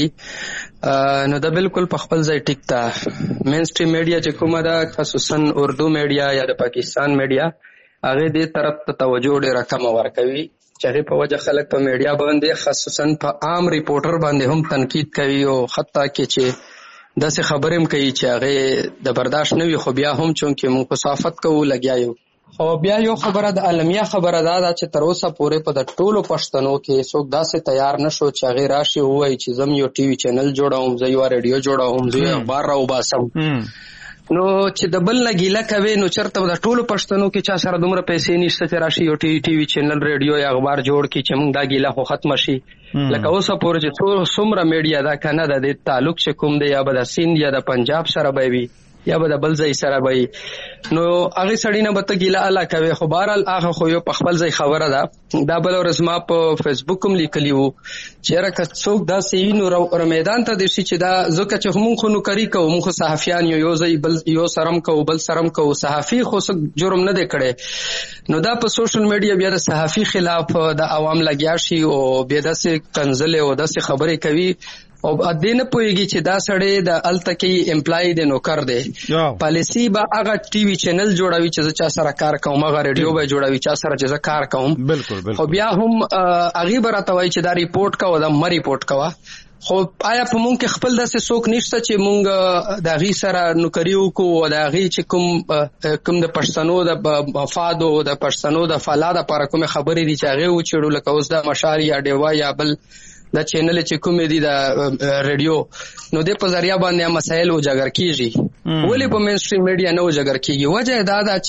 کیږي نو دا بالکل په خپل ځای ټیک تا مین سټریم میډیا چې کومه دا خصوصا اردو میډیا یا د پاکستان میډیا هغه دې طرف ته توجه ډیره کم ورکوي چې هغه په وجه خلک په میډیا باندې خصوصا په عام ریپورټر باندې هم تنقید کوي او حتی کې چې داسې خبرې هم کوي چې هغه د برداشت نه وي خو بیا هم چونکې موږ په صحافت کوو لګیا یو خو بیا یو خبره د عالمیه خبره ده چې تر اوسه پورې په د ټولو پښتنو کې څوک داسې تیار نشو چې هغه راشي وایي چې زم یو ټي وي چینل جوړوم زه یو ریډیو جوړوم زه یو اخبار راوباسم نو چې د بل لګیله کوي نو چرته د ټولو پښتنو کې چا سره دومره پیسې نشته چې راشي یو ټي وي چینل ریډیو یا اخبار جوړ کی چې موږ دا ګیله خو ختم شي لکه اوسه پورې چې څومره میډیا دا کنه د تعلق چې کوم دی یا به د سیند یا د پنجاب سره به وي یا به د بل ځای سره وي نو هغه سړی نه به ګیله الا کوي خو بهرحال هغه خو یو په خپل ځای خبره ده دا بل ورځ ما په فیسبوک هم لیکلی وو چې راکه څوک دا سی نو میدان ته د شي چې دا ځکه چې موږ خو نو کوي کوو موږ صحافیان یو ځای بل یو سرم کوو بل سرم کوو صحافي خو څه جرم نه دی کړی نو دا په سوشل میډیا بیا د صحافي خلاف د عوام لګیا شي او بیا داسې کنځلې او داسې خبرې کوي او ادینه پويږي چې دا سړی د التکی امپلای دی نوکر دی پالیسی با هغه ټي وي چینل جوړوي چې چا سره کار کوم هغه ریډیو به جوړوي چا سره چې کار کوم بالکل خو بیا هم هغه برته وایي چې دا ریپورت کا و دا مری ریپورت کا خو آیا په مونږ کې خپل داسې څوک نشته چې مونږ د هغې سره نوکري وکړو او د هغې چې کوم د پښتنو د مفادو د پښتنو د فلا دپاره کومې خبرې دي چې هغې وچېړو لکه اوس د مشال یا ډیوا یا بل دا چینل چې کومې دي د ریډیو نو د په ذریعہ باندې مسایل اجاګر کیږي ولې په مین سټریم میډیا نه اجاګر کیږي وجه دا ده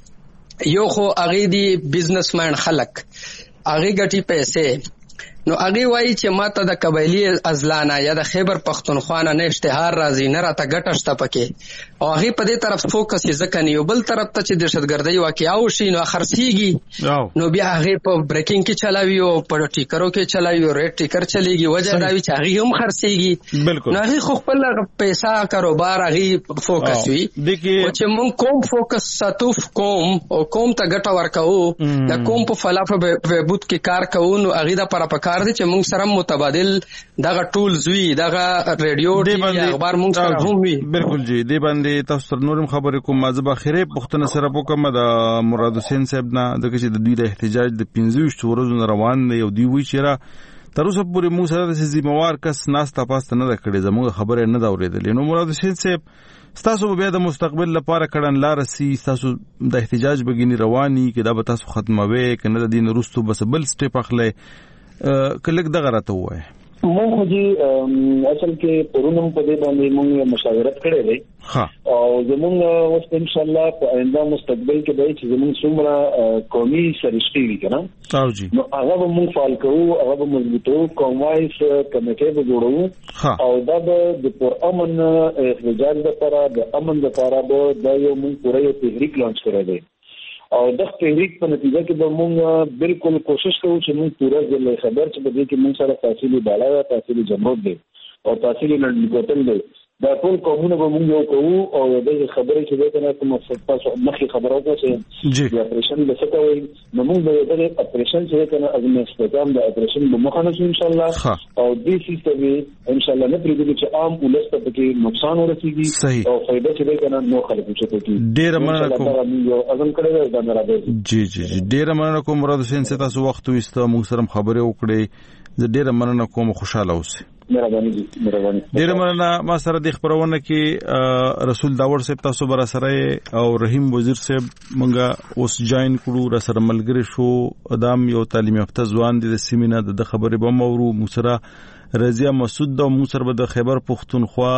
چې یو خو هغې دي بزنس مین خلک هغې ګټي پیسې نو هغه وایي چې ماته د قبایلی ازلانه یا د خیبر پختونخوا نه اشتهار راځي نه راته ګټه شته پکې او هغه په دې طرف فوکس یې ځکه نه یو بل طرف ته چې دهشتګردۍ واقعا وشي نو خرڅیږي نو بیا هغه په بریکینګ کې چلاوي او په ټیکرو کې چلاوي او ریټ ټیکر چلیږي وجه دا وي چې هغه هم خرڅیږي نو هغه خو خپل پیسې کاروبار هغه فوکس وي او چې مونږ کوم فوکس ساتو کوم او کوم ته ګټه ورکو د کوم په فلافه بهبود کې کار کوو نو هغه د پر دي چې موږ سره متبادل دغه ټولز وی دغه ریډیو ټي وي اخبار موږ سره هم وی بالکل جی دی باندې تاسو تر نورم خبرې کوم مازه اخیره پښتنه سره وکم د مراد حسین صاحب نه دغه چې د دوی د احتجاج د 15 ورځې روان دی او دی وی چې تر اوسه پورې موږ سره د ذمہوار کس ناسته پاسته نه کړي زموږ خبره نه دا اورېدلې نو مراد حسین صاحب تاسو بیا د مستقبل لپاره کړن لارسي تاسو د احتجاج بګینی رواني کې دا به تاسو ختموي کنه د دین وروسته بس بل سټیپ اخلي کلک دغه راته وای مونږ جی اصل کې پرونم په دې باندې مونږ مشاورت کړې ده او زمونږ اوس ان شاء الله په آینده مستقبل کې به چې زمونږ څومره قومي سرشتي وي کنه او جی نو هغه به مونږ فعال کوو هغه به مضبوطو قوموایس کمیټه به جوړو او دا د پر امن احتجاج لپاره د امن لپاره به د یو مونږ پوره یو تحریک لانچ کړی دی او د تحریک په نتیجه کې به مونږ بالکل کوشش کوو چې مونږ پوره ځل خبر چې به کې مونږ سره تحصیلي بالا یا تحصیلي جمهور دی او تحصیلي نړیګوتل دی دا ټول قومونه به مونږ یو کوو او د خبرې چې دغه نه کوم تاسو مخکې خبرو کوو چې د اپریشن د څه کوي نو مونږ به د اپریشن چې کنه ازمه استعمال د اپریشن به مخانه ان شاء الله او د سیستم ان شاء الله نه پریږدي چې عام ولست ته کې نقصان ورسیږي او فائدہ چې کنه نو خلک چې کوي ډیر مننه کوم یو اذن کړی دا نه راځي جی ډیر مننه کوم مراد حسین سے تاسو وخت وسته موږ سره خبرې وکړې زه ډیر مننه کوم خوشاله اوسئ مهرباني ډیر مننه ما سره د خبرونه کې رسول داور صاحب تاسو بر سره او رحیم وزیر صاحب مونږه اوس جاین کړو را سره ملګری شو ادم یو تعلیم یافته ځوان د سیمینه د خبرې به مورو موسره رضیا مسعود د موسر به د خیبر پختونخوا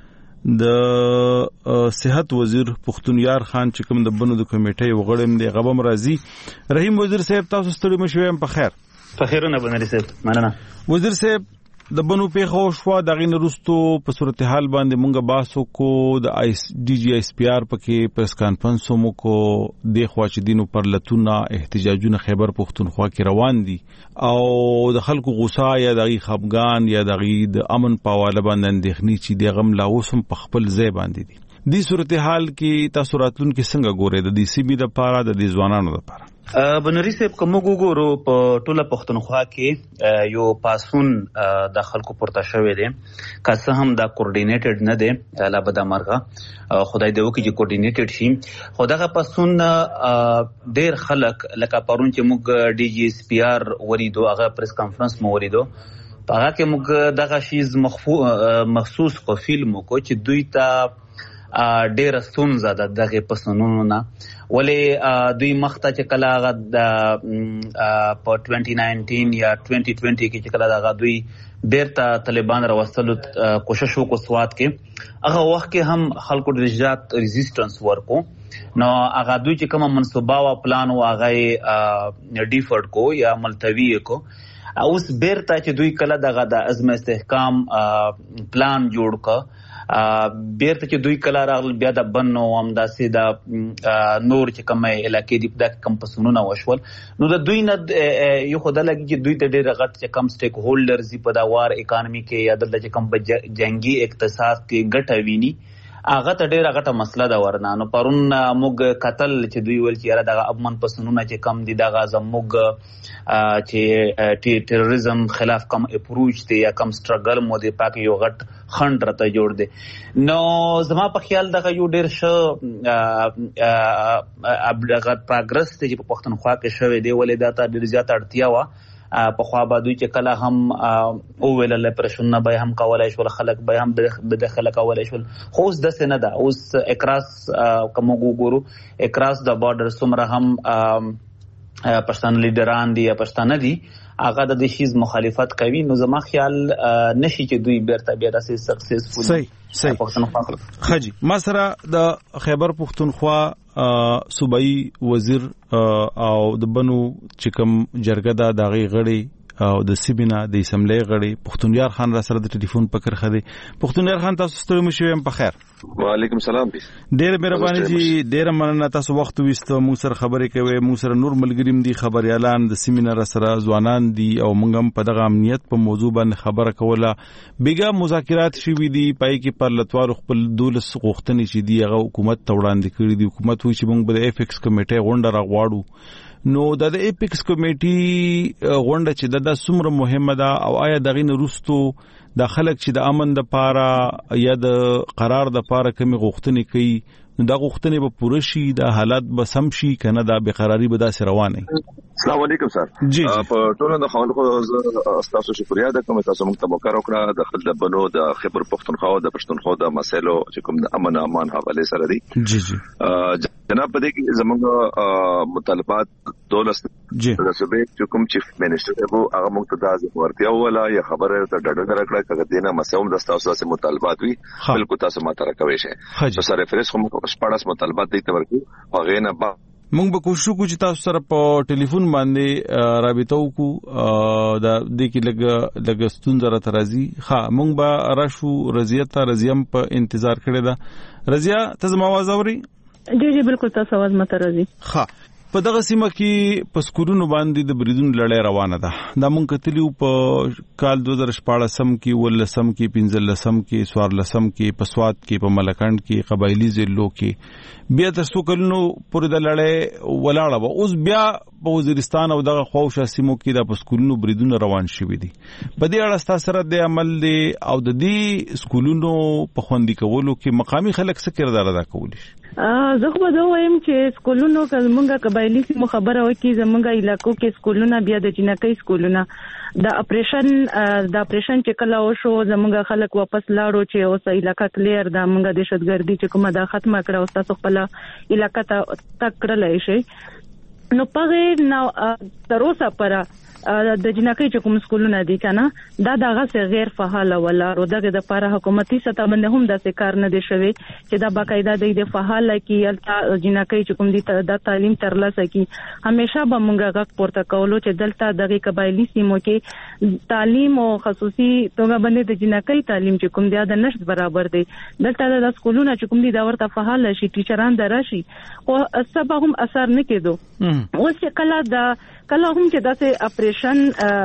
د صحت وزیر پختونیار خان چې کوم د بنو د کمیټې وغړم دی غبم راضی رحیم وزیر صاحب تاسو ستړي مشوم په خیرونه بنري صاحب مننه وزیر صاحب د بنو پیښو شو د غین رستو په صورتحال باندې مونږه باسو کو د ډي جي اس پی ار پکې پریس کانفرنس مو کو د خواچ دینو پر لتونه احتجاجونه خیبر پختونخوا کې روان دي او د خلکو غوسه یا د خفګان یا د امن پاواله باندې اندېخنی چې د غم لاوسم په خپل ځای باندې دي د صورتحال کې تاسو راتلون کې څنګه ګورئ د دې سی بي لپاره د دې ځوانانو لپاره بنوري صاحب کوم وګورو په ټوله پښتونخوا کې یو پاسون د خلکو پورته شوی دی که څه هم دا کوارډینیټډ نه دی لا به د مرغه خدای دې وکړي چې کوارډینیټډ شي خو دغه پاسون ډېر خلک لکه پرون چې موږ ډي جي اس پی ار وریدو هغه پریس کانفرنس مو وریدو هغه کې موږ دغه شیز مخصوص کو فلم کو چې دوی ته ډېر ستونزه ده دغه پسونونو نه ولې دوی مخته چې کله هغه په 2019 یا 2020 کې چې کله هغه دوی بیرته طالبان راوستلو کوشش وکړ سواد کې هغه وخت کې هم خلکو ډېر زیات ریزिस्टنس ورکو نو هغه دوی چې کوم منصوبه او پلان او هغه ډیفرډ کو یا ملتوی کو اوس بیرته چې دوی کله دغه د عزم استحکام پلان جوړ ک بیرته چې دوی کله راغل بیا د بنو هم داسې د نور چې کومه علاقې دي د کمپسونونه وشول نو د دوی نه یو خدای لګي چې دوی ته ډېر غټ چې کم سټیک هولډرز په دا وار اکانومي کې یا د چې کم جنگي اقتصاد کې ګټه ویني هغه ته ډیره غټه مسله ده ورنه. نو پرون موږ قتل چې دوی ول چې یاره دغه افغان پسنونه چې کم دي دغه زموږ چې ټیرریزم خلاف کم اپروچ دی یا کم سټرګل مو دی پاک یو غټ خند راته جوړ دی. نو زما په خیال دغه یو ډیر ښه پروګرس دی چې په پښتونخوا کې شوی دی ولې دا ته ډیر زیات اړتیا و. په خوا به دوی چې کله هم اوویل اپریشنونه به هم کولای شول خلک به هم بداخله کولای شول خو اوس داسې نه ده. اوس اکراس کوم وګورو اکراس د بارډر څومره هم پښتون لیډران دي یا پښتانه دي هغه د دې شیز مخالفت کوي. نو زما خیال نشي چې دوی بیرته بیا داسې سکسسفول صحیح خجی. ما سره د خیبر پښتونخوا صوبایي وزیر او د بنو چې کوم جرګه دا دغه غړي او د سیبینا د اسمبلی غړي پښتونیار خان را سره د ټلیفون په کرخه دی. پښتونیار خان تاسو ستړي مشوي په خیر. وعلیکم سلام. ډېر مهرباني جی ډېر مننه تاسو وخت وستو مو سره خبرې کوي. مو سره نور ملګریم دي خبريالان د سیمینار سره ځوانان دي او موږ هم په دغه امنیت په موضوع باندې خبره کوله. بیګا مذاکرات شوي دي پای کې پر لټوار خپل دولس غوښتنې چې دی هغه حکومت ته وړاندې کړې دي. حکومت وایي چې موږ به د ایفکس کمیټې غونډه راغواړو. نو د ایپکس کمیټي غونډه چې د څومره مهمه ده او آیا دغه نورستو د خلک چې د امن د پاره یا د قرار د پاره کومي غوښتنې کوي نو دا غوښتنې به پوره شي د حالات به سم شي کنه دا بقراری به داسې روانه. السلام علیکم سر. په ټولو د خلکو تاسو شکریا ده کوم تاسو موږ ته وکړو کړه د خپل بنو د خبر پښتونخوا د پښتونخوا د مسایلو چې کوم د امن امان حواله سره دي. جی جناب په دې کې زموږ مطالبات دولس د صوبې چې کوم چیف منسٹر دی هغه موږ ته د ورتیا ولا یا خبره ته ډډه راکړه کړه دینه مسوم د تاسو سره مطالبات وي بالکل تاسو ماته راکوي شي په سره ریفرنس کوم شپږ مطالبات دي تورکو هغه نه موږ به کوشش وکړو چې تاسو سره په ټلیفون باندې رابطه وکړو د دې کې لګ ستونزه را ترازی. ها موږ به راشو رضیه ته رضیم په انتظار کړی دا. رضیه ته زما आवाज اوري؟ جی بالکل تاسو आवाज مته راځي. ها په دغه سیمه کې په سکولونو باندې د بریدون لړۍ روانه ده. دا مونږ کتلیو په کال 2014 کې ولسم کې 15 کې 14 کې په سواد کې په ملکند کې قبایلی ضلعو کې بیا تر څو کلونو پورې د لړۍ ولاړه و. اوس بیا په وزیرستان او دغه خواوشا سیمو کې د سکولونو بریدون روان شوي دي. په دې اړه تاسو سره د عمل دی او د دې سکولونو په خوندي کولو کې مقامي خلک څه کردار ادا کولی شي؟ زه خو به وایم چې سکولونو کله قبایلی سیمو خبره وکي زمونږ علاقو کې سکولونه بیا د جنکۍ سکولونه د اپریشن چې کله وشو زمونږ خلک واپس لاړو چې اوس علاقہ کلیر د مونږ د دهشتګردي چې کومه دا ختمه کړه او تاسو خپل علاقہ ته تکړلای شي. نو پغه نو تر اوسه پر د جنکۍ چې کوم سکولونه دي کنه دا دغه غیر فعال ولا دغه د لپاره حکومتي سطح باندې هم د کار نه دي شوی چې دا باقاعده د فعال کی جنکۍ چې کوم دي د تعلیم ترلاسه کی همیشه به مونږ غږ پورته کولو چې دلته دغه قبایلی سیمو کې تعلیم او خصوصي توګه باندې د جنکۍ تعلیم چې کوم دی د نشد برابر دی. دلته د سکولونه چې کوم دي دا ورته فعال شي ټیچران دراشي او سبا هم اثر نه کېدو. اوس کله هم چې داسې اپریشن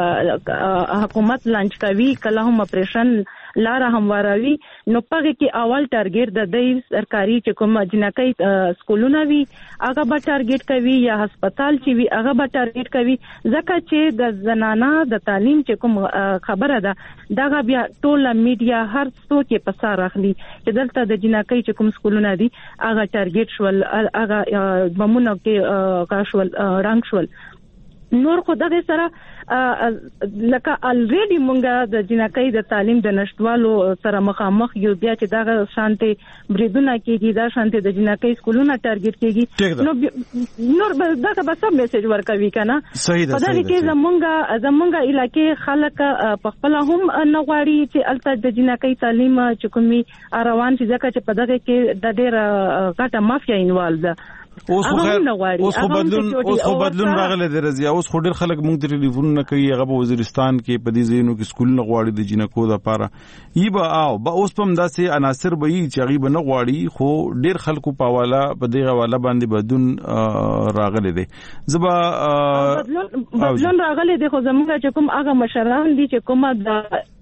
حکومت لانچ کوي کله هم اپریشن لار همواروي نو پغه کې اول ټارګټ د دې سرکاري چې کوم جنکۍ سکولونه وي هغه به ټارګټ کوي یا هسپتال چې وي هغه به ټارګټ کوي ځکه چې د زنانه د تعلیم چې کوم خبره ده دغه بیا ټول میډیا هر څوک یې پسار اخلي چې دلته د جنکۍ چې کوم سکولونه دي هغه ټارګټ شول هغه بمونه کې کاشول رنګ شول. نور خو دغه سره لکه الریډي مونږه د جنکۍ د تعلیم د نشټوالو سره مخامخ یو بیا چې دغه شانتي بریدونه کېږي دا شانتي د جنکۍ سکولونه ټارګټ کېږي نو نور دغه به سم میسج ورکوي کنه په دغه کې زمونږ علاقې خلک په خپل هم نه غواړي چې الته د جنکۍ تعلیم چې کومي روان شي ځکه چې په دغه کې د ډېر غټه مافیا انوالو ده. اوس خو بدلون راغلی دی رضی. اوس خو ډېر خلک مونږ ته ټلیفون نه کوي هغه په وزیرستان کې په دې ځایونو کې سکولونه غواړي د جنکو لپاره ای به او به اوس هم داسې عناصر به یي چې هغه به نه غواړي خو ډېر خلکو په حواله په دې حواله باندې بدلون راغلی دی. زبا بدلون راغلی دی خو زموږ چې کوم هغه مشران دي چې کومه د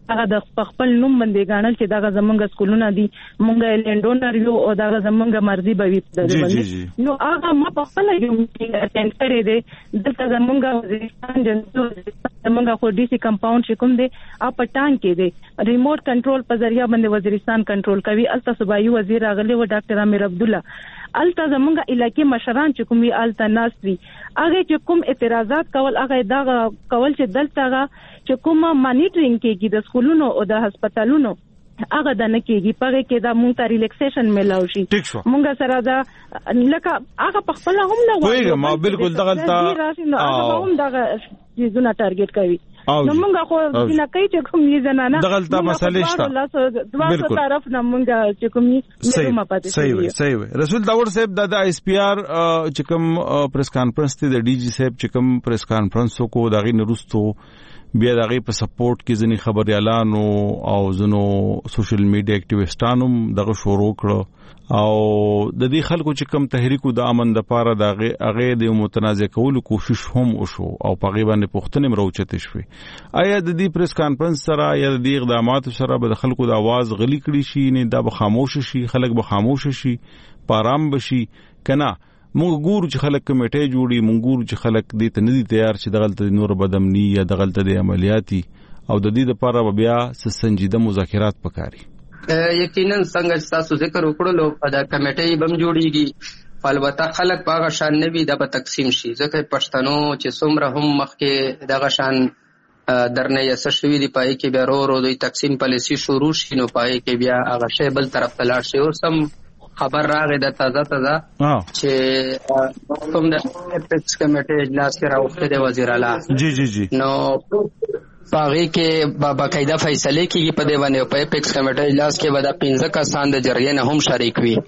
هغه د خپل نوم باندې غاڼل چې دا زمونږ سکولونه دي مونږه لندونر یو او دا زمونږ مرزي بوي باندې نو هغه ما په خپل یو میټینګ اټینډ کړی دی دلته زمونږ وزیرستان جنسو زمونږ خو ډي سي کمپاوند چې کوم دی پټان کې دی ریموټ کنټرول په ذریعہ باندې وزیرستان کنټرول کوي الته صوبایي وزیر راغلی و ډاکټر امیر عبد الله الته زمونږ علاقې مشران چې کومي الته ناس دي هغه چې کوم اعتراضات کول هغه دا کول چې دلته چې کوم مانیټرینګ کېږي د سکولونو او د هسپتالونو هغه د نه کېږي پغه کې دا مونږ ته ریلیکسیشن ملاوي شي مونږ سره دا لکه هغه په خپل هم نه وایي ما بالکل دغلطه هغه هم دا چیزونه ټارګټ کوي نو مونږ خو دینه کوي چې کوم یې زنانه دغلطه مسلې شته بالکل طرف نه مونږ چې کوم یې ما پاتې صحیح رسول داور صاحب د اس پی آر چې کوم پریس کانفرنس ته د ډي جی صاحب چې کوم پریس کانفرنس کو دغه نرستو بیا دغه په سپورټ کې ځنی خبريالانو او زنو سوشل میډیا اکټیویسټانو دغه شروع کړ او د دې خلکو چې کوم تحریک د امن د پاره دغه هغه د متنازع کولو کوشش هم وشو او په غیبه پښتنې مروچته شوي آیا د دې پریس کانفرنس سره یا د دې اقدامات سره به خلکو د आवाज غلي کړي شي نه دا به خاموش شي خلک به خاموش شي پارام بشي کنه مونږ ګورو چې خلک کمیټې جوړي مونږ ګورو چې خلک دې ته ندي تیار چې دغلت نور بدامني یا دغلت د عملیاتي او د دې لپاره بیا سنجیده مذاکرات پکاري یقینا څنګه تاسو ذکر وکړلو دا کمیټې بم جوړيږي البته خلک په شان نوي د به تقسیم شي ځکه پښتنو چې څومره هم مخکې دغه شان درنه یې سشوي دی پای کې بیا ورو دوی تقسیم پالیسی شروع شي نو پای کې بیا هغه شی بل طرف ته لاړ شي او سم خبر راغی د تازه چې کوم د اپیکس کمیټې اجلاس کې راوخته د وزیر اعلی جی نو باغی کې باقاعده فیصله کیږي په دی باندې په اپیکس کمیټې اجلاس کې ودا 15 کسان د جرګې نه هم شریک وي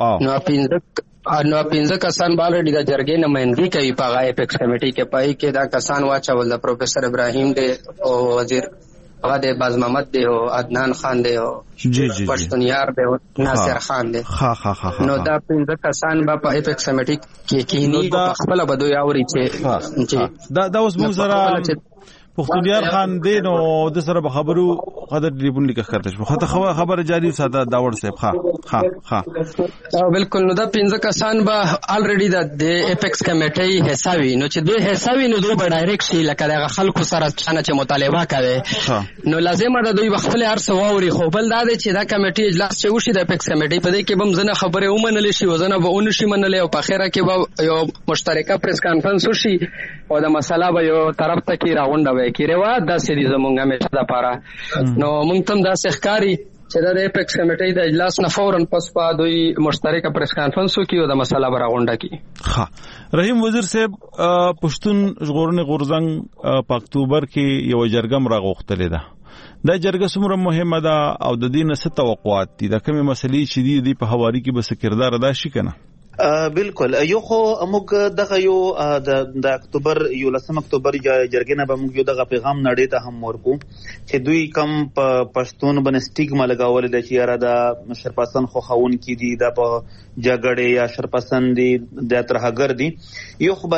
نو 15 کسان بالرډي د جرګې نمائندګي کوي په اپیکس کمیټې کې پای کې دا کسان واچول د پروفیسور ابراهیم دی او وزیر هغه د باز محمد دی او عدنان خان دی او پښتونیار دی او ناصر خان دی نو دا 15 کسان په اپیکس کمیټې کې کینی خپل بدوي اوري چې دا اوس موږ سره پښتونیار خان دی نو د سره خبرو قدر ټلیفون لیکه کړته شو خاطر خبر جاری ساده داور صاحب ها بالکل نو دا 15 کسان به الریډي د اپیکس کمیټې حسابي نو چې دوی حسابي نو دوی به ډایرکټ شي لکه د خلکو سره چې مطالبه کوي نو لازم ده دوی خپل ارسو اوري خو بل دا چې دا کمیټې اجلاس چې وشي د اپیکس کمیټې په دې کې بم زنه خبره ومنل شي وزنه به اون شي منل او په خیره کې به یو مشترکه پریس کانفرنس وشي او د مسله به یو طرف ته کې راغونډه کیروا د سړي زمونږه مې د پاره نو مونږ تم د سحکاری چې د اپیکس کمیټې د اجلاس نه فورن پس په دوی مشترکه پریس کانفرنس وکړي او د مسله براغونډه کی ها رحیم وزیر صاحب پښتون ژغورنې غورځنګ په اکتوبر کې یو جرګم راغوښتلې ده دا جرګه څومره مهمه ده او د دې نه څه توقعات دي د کومې مسلې چې دی په حواله کې به کردار ادا شي کنه بالکل یو خو موږ دغه یو د اکتوبر 11 اکتوبر جرګې نه به موږ یو دغه پیغام نړۍ ته هم ورکو چې دوی کم پښتون باندې سټیګما لګول د چې را د شرپسند خو خاون کې دي د په جګړې یا شرپسند دي د ترهګر دي یو خو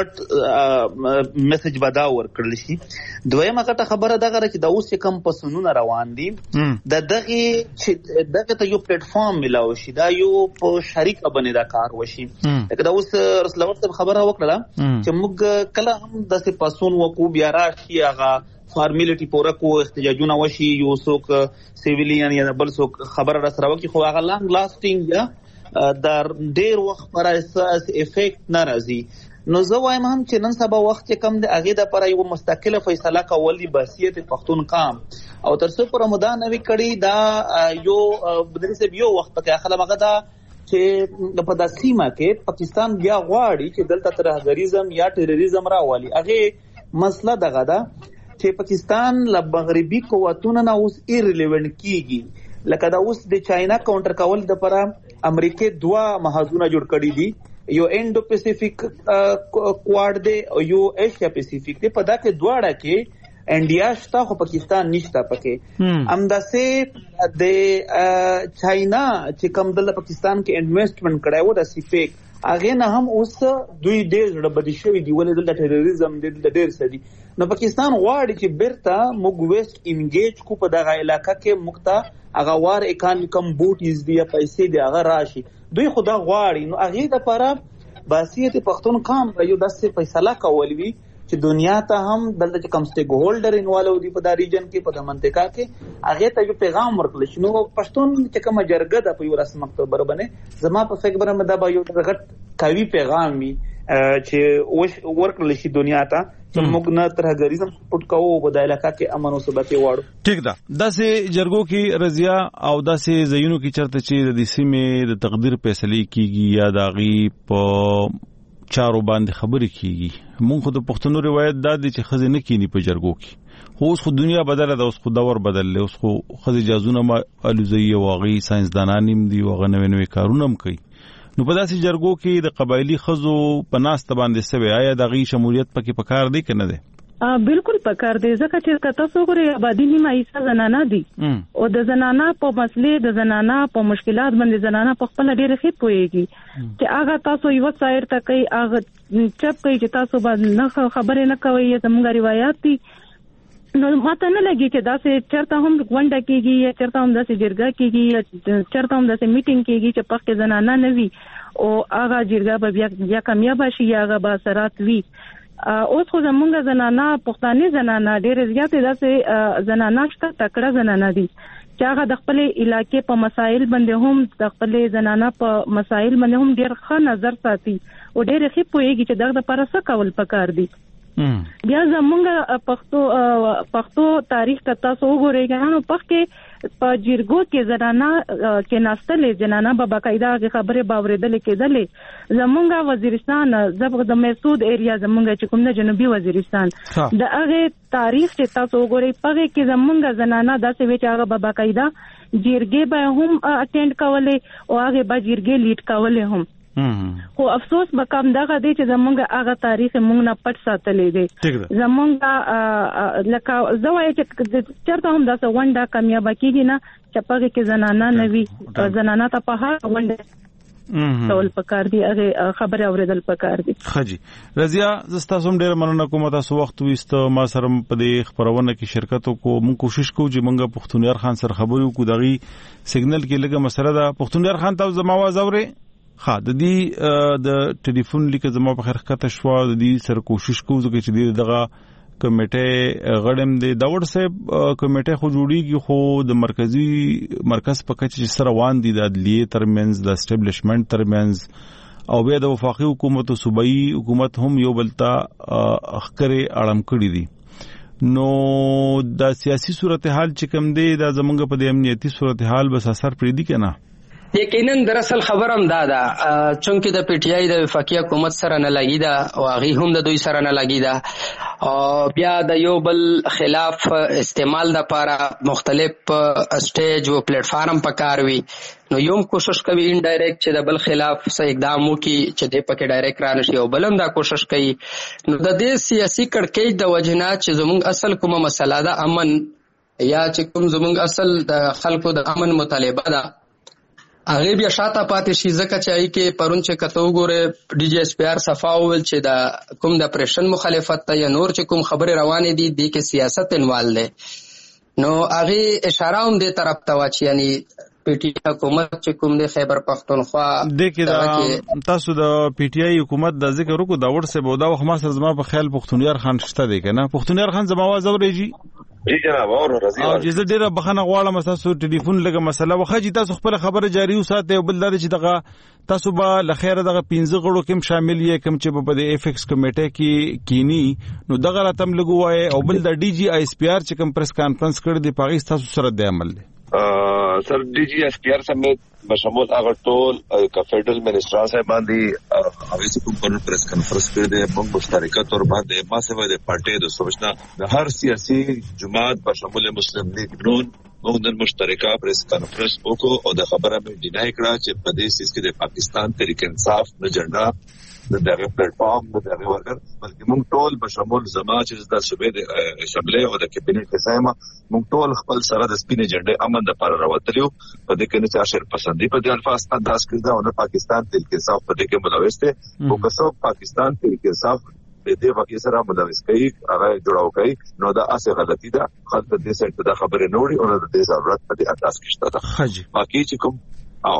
غټ میسج بدا ورکړل شي دویمه غټه خبره دغه چې د اوس کم پسونونه روان دي د دغه ته یو پلیټ فارم ملاو شي دا یو په شریک باندې دا وشي لکه دا اوس رسول الله صاحب خبره وکړه چې موږ کله هم د پاسون وکو بیا راشي هغه فارمیلیټي پوره کو احتجاجونه وشي یو څوک سیویلیان یا بل څوک خبره را سره وکي خو هغه لانګ لاسټینګ یا در ډیر وخت پر اساس افیکټ ناراضي نو زه وایم هم چې نن سبا وخت کم د اغه د پر یو مستقله فیصله کولی بحثیت پښتون قام او تر څو پر مدان نوي کړي دا یو بدرسه یو وخت په اخر مغه دا چې په داسې سیمه کې پاکستان بیا غواړي چې دلته ترهګریزم یا ټیرریزم راولي هغه مسله دغه ده چې پاکستان له مغربي قوتونو نه اوس ایرلیونت کیږي لکه دا اوس د چاینا کاونټر کول د لپاره امریکا دوا محاذونه جوړ کړي دي یو انډو پیسفیک کواد دی او یو ایشیا پیسفیک دی په دا کې دواړه کې انډیا شته خو پاکستان نشته پکې امداسه د چاینا چې کوم د پاکستان کې انویسټمنٹ کړای و د سیپیک هغه نه هم اوس دوی ډېر بدی شوی دی ولې د ټیرریزم د ډېر سدي نو پاکستان غواړي چې بیرته موږ ویسټ انګیج کو په دغه علاقې کې مخته هغه وار اکانومیکم بوټیز دی پیسې دی هغه راشي دوی خدا غواړي نو هغه د لپاره باسیت پښتون قام یو داسې فیصله کول وی چې دنیا ته هم دلته چې کم سټیک هولډر انوالو دی په دا ریجن کې په د منطقه کې هغه ته یو پیغام ورکړل شنو پښتون چې کومه جرګه د په یو رسم مکتوب باندې زما په فکر باندې دا به یو غټ قوي پیغام وي چې ورکړل شي دنیا ته چې موږ نه ترهګریزم سپورټ کوو په د علاقې کې امن او ثبات واړو ټیک ده داسې جرګو کې رضیا او داسې زینو کې چرته چې د سیمې د تقدیر فیصله کیږي یا داغي په چارو باندې خبرې کیږي مونږ خو د پښتنو روایت دا دي چې خزه نه کینی په جرګو کې خو اوس خو دنیا بدله ده اوس خو دور بدل له اوس خو خزه اجازهونه ما الوزي واغي ساينسدانان نیم دي وغه نوې کارونه هم کوي نو په داسې جرګو کې د قبایلی خزو په ناست باندې سوي آیا د غي شمولیت پکې پکار دی کنه ده بالکل پکار دی ځکه چې تاسو غوړي آبادی نیمه ایسا زنانه دي او د زنانه په مسلې د زنانه په مشکلات باندې زنانه په خپل ډېر ښه پويږي چې هغه تاسو یو ځای ته کوي هغه چپ کوي چې تاسو باندې نه خبرې نه کوي زموږ روایت دي نو ماته نه لګي چې داسې چرته هم غونډه کیږي یا چرته هم داسې جرګه کیږي یا چرته هم داسې میټینګ کیږي چې پخې زنانه نه وي او هغه جرګه به بیا کامیاب شي یا هغه به اثرات وي اوس خو زمونږ زنانه پښتانه زنانه ډېر زیات داسې زنانه شته تکړه زنانه دي چې هغه د خپل علاقې په مسایل باندې هم د خپل زنانه په مسایل باندې هم ډېر ښه نظر ساتي او ډېر ښه پوهیږي چې دغه لپاره څه کول پکار دي بیا زمونږ پښتو تاریخ ته تاسو وګورئ کنه پخې په جرګو کې زنانه کې ناستلې جنانه به باقاعده خبره باوریدل کېدلې زمونږ وزیرستان د مسعود ایریا زمونږ چې کوم د جنوبي وزیرستان د هغه تاریخ چې تاسو وګورئ پخې کې زمونږ زنانه داسې وی چې هغه به باقاعده جرګې به هم اټینډ کولې او هغه به جرګې لیډ کولې هم خو افسوس بکم دغه دی چې زمونږ هغه تاریخ مونږ نه پټ ساتلې دي زمونږ لکه زوای چې چرته هم داسه ونډه کامیاب کیږي نه چې پغه کې زنانه نوي زنانه ته په هر ونډه ټول پکار دي هغه خبره اوریدل پکار دي خجی رضیا زستا سم ډیر مننه کوم تاسو وخت وست ما سره په دې خبرونه کې شرکت کو مون کوشش کوو چې مونږ پښتونیار خان سره خبرو کو دغي سیګنل کې لګه مسله ده پښتونیار خان تاسو زما आवाज اوري ها د دې د ټلیفون لیک زما په خیر کته شو د دې سره کوشش کوو چې دغه کمیټه غړم د داوړ صاحب کمیټه خو جوړیږي خو د مرکز په کچه سره روان دي د عدلیه ترمنځ د اسټابلیشمنت ترمنځ او بیا د وفاقي حکومت او صوبایي حکومت هم یو بلتا اخکره اړم کړی دي نو د سیاسي صورتحال چې کوم دی د زمونږ په د امنیتي صورتحال بس اثر پرې دي کنه یقینا دراصل خبرم دادا چونکه د پی ټی آی د وفاقي حکومت سره نه لګی دا او هغه هم د دوی سره نه لګی دا او بیا د یو بل خلاف استعمال د لپاره مختلف سټیج او پلیټ فارم پکاروي نو یوم کوشش کوي ان ډایرکټ چې د بل خلاف څه اقدام وکړي چې د پکې ډایرکټ را نشي او بلم دا کوشش کوي نو د دې سیاسي کړکېچ د وجنه چې زموږ اصل کومه مسله ده امن یا چې کوم زموږ اصل د خلکو د امن مطالبه ده هغه بیا شاته پاتې شي ځکه چې ای کې پرون چې کته وګوره ډي جی اس پی آر صفاول چې د کوم د پریشن مخالفت ته یا نور چې کوم خبره روانې دي د کې سیاست انوال له نو هغه اشاره هم دې طرف ته واچي یعنی پی ټی حکومت چې کوم د خیبر پختونخوا د کې تاسو د پی ټی آی حکومت د ذکر وکړو دا ورسې بودا خو ما سره زما په خیال پختونیار خان شته دی کنه پختونیار خان زما आवाज اورېږي جی جناب اور رضی او جزه ډیره بخنه غواړم تاسو ټلیفون لګه مسله وخه تاسو خپل خبره جاری وساته او بل لري چې دغه تاسو به لخيره دغه 15 غړو کوم شامل یې کوم چې په د اف ایکس کمیټه کې کینی نو دغه راتم لګوای او بل د ډي جی اس پی آر چې کوم پریس کانفرنس کړ دی پاکستان تاسو سره د عمل دی سر ډي جی اس پی آر سمیت بشمول هغه ټول فیډرل منسټر صاحب باندې هغه چې کوم پر پریس کانفرنس کړی دی موږ مشترکه تور باندې ما سره د پارټي د سوچنا د هر سیاسي جماعت بشمول مسلم لیگ نون موږ د مشترکه پریس کانفرنس وکړو او د خبره مې ډینای کړه چې په دې سیس کې د پاکستان تحریک انصاف د جنډا د دغه پلیټ فارم د دغه ورګر بلکې موږ ټول بشمول زما چې د صوبې د اسمبلی او د کابینټ قسمه موږ ټول خپل سره د سپینې جنډې امن د پر راوتلیو په دې کې نه چې اشر پسندي په دې الفاظ انداز کړه او نه پاکستان تحریک انصاف په دې کې ملوث دي او که څو پاکستان تحریک انصاف دې واقع سره ملوث کوي هغه جوړاو کوي نو دا اسه غلطی ده خلک دې سره د خبره نوړي او د دې ضرورت په دې اساس کې شته حاجی باقي چې کوم او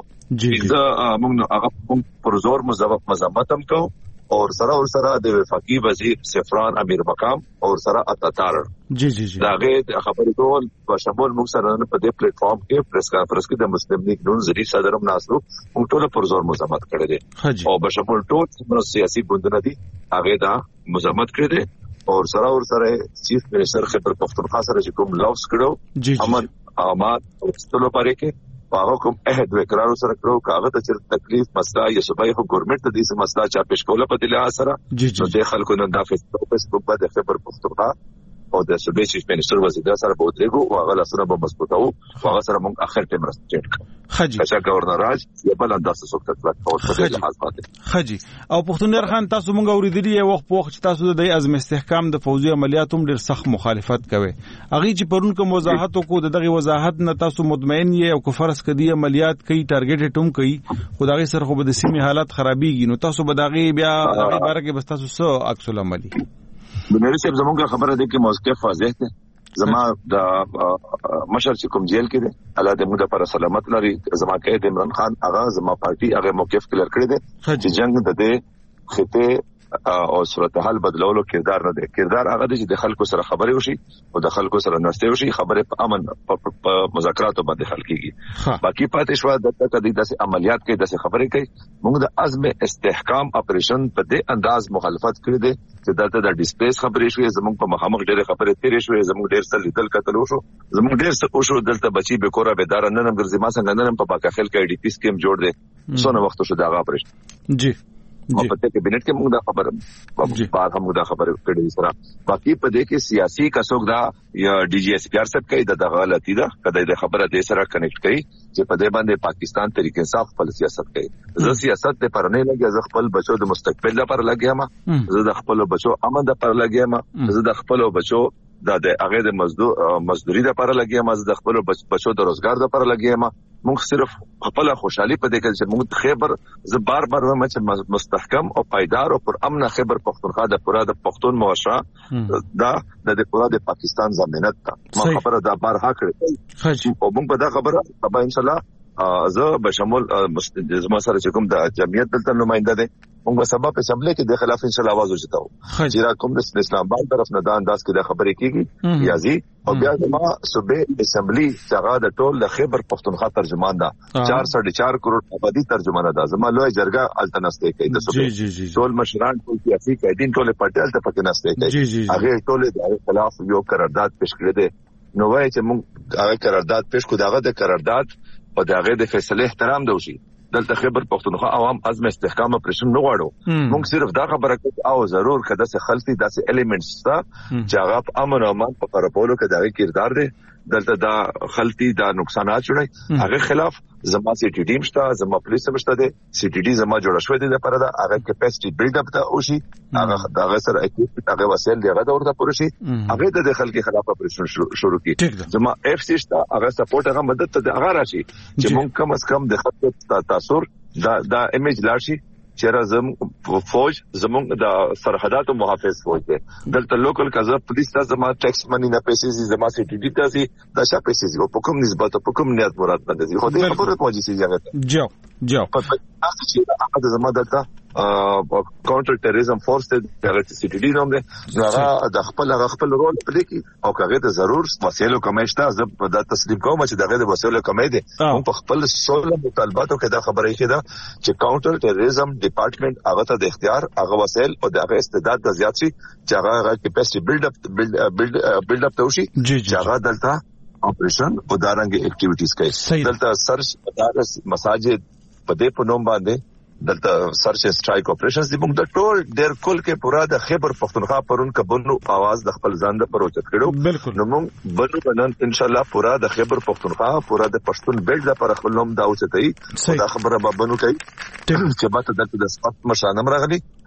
دا موږ هغه پر زور مذمت هم کوو اور سره د وفاقي وزیر سفران امیر مقام اور سره اتاتار جی داغه خبرې کول په شمول موږ سره په دې پلیټ فارم کې پریس کانفرنس کې د مسلم لیگ نون زری صدرم ناسو موږ ټول پر زور مذمت کړی دي او په شمول ټول سیاسي بندونه دي هغه دا مذمت کړی دي اور سره چیف منسٹر خیبر پختونخوا سره چې کوم لوز کړو امن امان او ستلو پاره کې هغه کوم عہد وکړو سره کړو کاغه ته تکلیف مسله یا صوبای حکومت ته دې مسله چا پیش کوله په دله سره نو د خلکو نه د فیسبوک باندې خبر پختونخوا او د صوبای چیف منسٹر وزیر سره په ودرېګو او هغه سره به مضبوطو هغه سره موږ اخر ټیم راستېټ خجی چې گورنر راج یې بل انداسه سوکت کړو او په دې لحاظ باندې خجی او پختونیر خان تاسو موږ اوریدلی یو وخت په وخت تاسو د عزم استحکام د فوزي عملیاتو ډیر سخت مخالفت کوي اغه چې پرون کوم وضاحت کو دغه وضاحت نه تاسو مطمئن یې او کفرس کدي عملیات کوي ټارګټ ټوم کوي خدای سره خو به د سیمه حالت خرابېږي نو تاسو به دغه بیا هغه باره کې بس تاسو سو عکس العملی بنری صاحب زموږه خبره ده کې موقف واضح ده زما د مشر چې کوم جیل کې ده الله دې موږ پر سلامت لري زما کې د عمران خان هغه زما پارټي هغه موقف کلر کړی ده چې جنگ د دې خطه او صورتحال بدلولو کردار نه دی کردار هغه چې د خلکو سره خبرې وشي او د خلکو سره نشته وشي خبره په امن په مذاکراتو باندې حل کیږي باقي پاتې شو د تقدیس عملیات کې د خبرې کوي موږ د عزم استحکام اپریشن په دې انداز مخالفت کړی دی چې دلته د ډیسپلیس خبرې شوې زموږ په مخامخ ډېر خبرې تیرې شوې زموږ ډېر څه لیدل کتل وشو زموږ ډېر څه وشو دلته بچي به کورا به دار نن هم ګرځي ما څنګه نن په پاکخل کې ډي پی سکیم جوړ دی څونه وخت شو دا اپریشن جی په پته کې بنټ کې موږ دا خبره په موږ دا خبره کړې سره باقي په دې کې سیاسي کڅوګ دا یا ډي جی اس پی ار سب کوي د غلطی دا کله د خبره دې سره کنیکټ کوي چې په دې باندې پاکستان طریقې انصاف خپل سیاست کوي زه سیاست ته پر نه لګي زه خپل بچو د مستقبل لپاره لګیم زه د خپل بچو امن لپاره لګیم زه د خپل بچو د هغه د مزدوري لپاره لګیم زه د خپل بچو د روزګار لپاره لګیم موږ صرف خپل خوشحالي په دې کې چې موږ خیبر زه بار وایم چې مستحکم او پایدار او پر امن خیبر پختونخوا د پورا د پښتون معاشره دا د پورا د پاکستان ضمانت ده ما خبره دا بار ها کړې او موږ په دا خبره ابا ان شاء الله زه به شمول زما سره چې کوم د جمعیت دلته نمائنده دي موږ به سبب اسمبلی کې د خلاف ان شاء الله आवाज وچتاو چې را کوم د اسلام آباد طرف نه دا انداز کې د خبرې کیږي یازي او بیا زما صوبې اسمبلی څنګه د ټول د خیبر پختونخوا ترجمان ده 4.4 کروڑ آبادی ترجمانه ده زما لوی جرګه التنسته کوي د صوبې ټول مشران ټول سیاسي قائدین ټول پټل ته پکې نسته کوي هغه ټول د خلاف یو قرارداد پیش کړی دی نو وایي چې موږ هغه قرارداد پیش کو داغه د قرارداد او داغه د فیصله احترام دوشي دلته خیبر پختونخوا عوام عزم استحکام اپریشن نه غواړو موږ صرف دا خبره کوي او ضرور کده څه خلطي داسې الیمنټس تا چې هغه امن او امان په پرپولو کې دغه کردار دی دلته دا خلطي دا نقصانات جوړي هغه خلاف زما سی ټی ډی مشته زما پولیس مشته دي سی ټی ډی زما جوړ شوې دي لپاره دا هغه کیپاسټي بیلډ اپ ته او شي هغه سره اکیپ هغه وسایل دی هغه ورته پوره شي هغه د خلکو خلاف اپریشن شروع کی زما اف سی شته هغه سپورټ هغه مدد ته هغه راشي چې مونږ کم از کم د خطر تاثیر دا ایمیج لاشي چې راځم فوج زمونږ د سرحداتو محافظ فوج دی دلته لوکل کزا پولیس ته زما ټیکس منی نه پیسې زما سی ټی ډی ته سي دا څه پیسې په کوم نسبت په کوم نیت مراد باندې خو دې خبره کوي چې هغه جو په تاسو چې هغه زما دلته کاونټر ټیرریزم فورس ته هغه سی ټی ډی نوم دی هغه د خپل رول پلي کی او هغه ته ضرور وسایلو کمیشته زه په دا تسلیم کوم چې دغه د وسایلو کمې دي په خپل سوله مطالباتو کې دا خبره یې ده چې کاونټر ټیرریزم ډپارټمنٹ هغه ته د اختیار هغه وسایل او دغه استعداد د زیات شي چې هغه کیپاسټي بیلډ اپ توشي چې هغه دلته اپریشن او دارنګ اکټیویټیز کوي دلته سرچ مدارس مساجد په دې په نوم باندې دلته سرچ سټرایک اپریشنز دی موږ د ټول ډیر کول کې پورا د خیبر پختونخوا پرون کبنو आवाज د خپل ځان د پروچت کړو نو موږ بنو بنن ان شاء الله پورا د خیبر پختونخوا پورا د پښتون بیلډ لپاره خپل نوم دا اوچتای دا خبره به بنو کوي چې باته د سپورت مشانم راغلي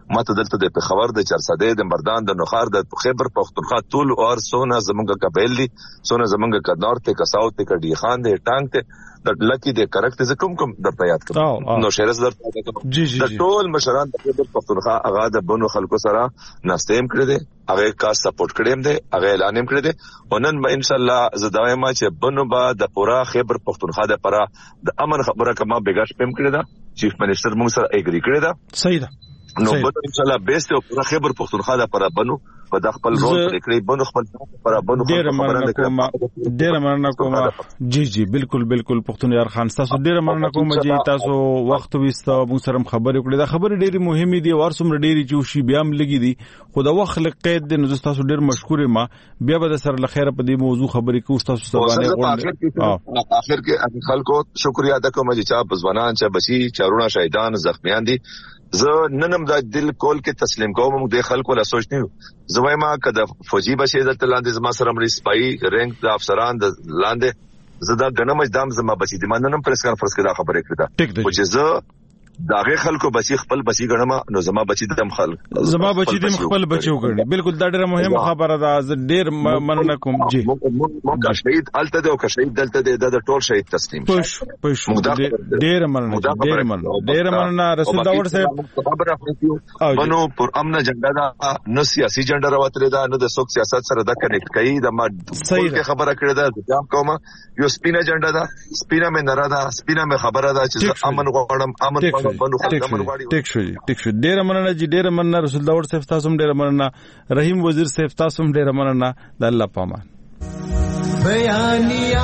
ماته دلته د پیښور د چرسده د مردان د نوخار د خیبر پختونخوا ټول اور سونه زمونږه قبایل دي سونه زمونږه کډنور ته کساوت ته کډی خان د ټانک ته د لکی د کرکټ ز کوم درته یاد کړم نو شهرز درته یاد کړم د ټول مشران د خیبر پختونخوا هغه د بنو خلکو سره ناستیم کړی دي هغه کا سپورټ کړیم دي هغه اعلان کړی دي ونن به ان شاء الله زدایم چې بنو با د پورا خیبر پختونخوا د پرا د امن خبره کما بیګاش پم کړی دا چیف منسٹر موږ سره اګری کړی دا صحیح ده نو بده ان شاء الله بیس ته پورا خیبر پختونخوا د پرا بنو په د خپل رول کړی بنو خپل پرا بنو ډیر مننه کوم جی بالکل پختون یار خان تاسو ډیر مننه کوم جی تاسو وخت وسته موږ سره خبرې کړې دا خبرې ډېری مهمه دي او سم ډېری جوشي بیا هم لګي دي خو دا وخت لقید د نو تاسو ډیر مشکور ما بیا به سره لخيره په دې موضوع خبرې کوو تاسو سبانه غوړم اخر کې خلکو شکریا ادا کوم چې چا بزوانان چا بچي چارونه شهیدان زخمیان دي زه ننم دا دل کول کې تسلیم کوم د خلکو لا سوچ نه زویما کده فوجي بشي د لاندې زما سره مړي سپای رنګ د افسران د لاندې زدا غنم اجدام زما بچي د مننم پریس کانفرنس کې دا خبره کړه او چې زه داغه خلکو بچي خپل بچي غنما نو زما بچي دم خلک زما بچي دم خپل بچو غړي بالکل دا ډیره مهمه خبره ده ډیر مننه کوم جی مونږ شهید الته ده او که شهید دلته ده د ټول شهید تسلیم پښ ډیر مننه رسول داور صاحب بنو پر امن جنډا دا نو سیاسي جنډا راوتره دا نه د سوک سیاست سره دا کنیکټ کوي د ما ټول خبره کړې ده ځم کومه یو سپینه جنډا دا سپینه مې نره دا سپینه مې خبره ده چې امن غواړم امن ټیک شو ډیر مننه جی ډیر مننه رسول داور صاحب تاسو ډیر مننه رحیم وزیر صاحب تاسو ډیر مننه د الله پامان بیانیا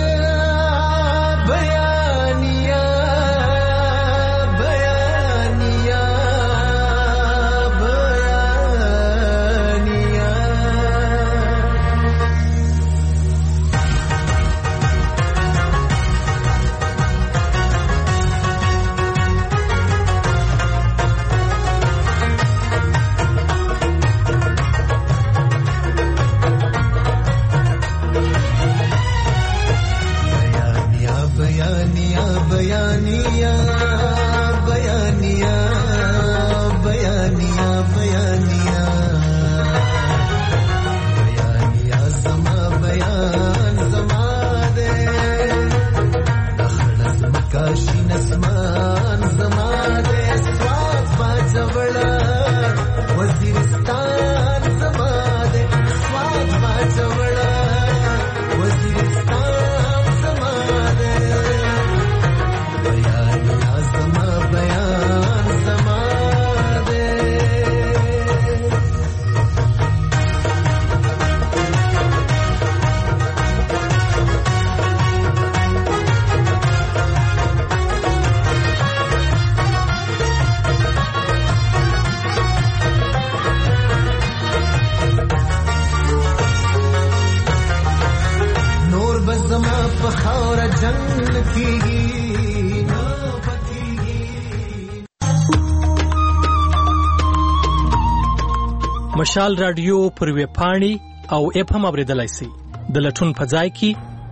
مشال رادیو پر ویب پاڼې او اپ هم اوریدلای شئ د لټون په ځای کې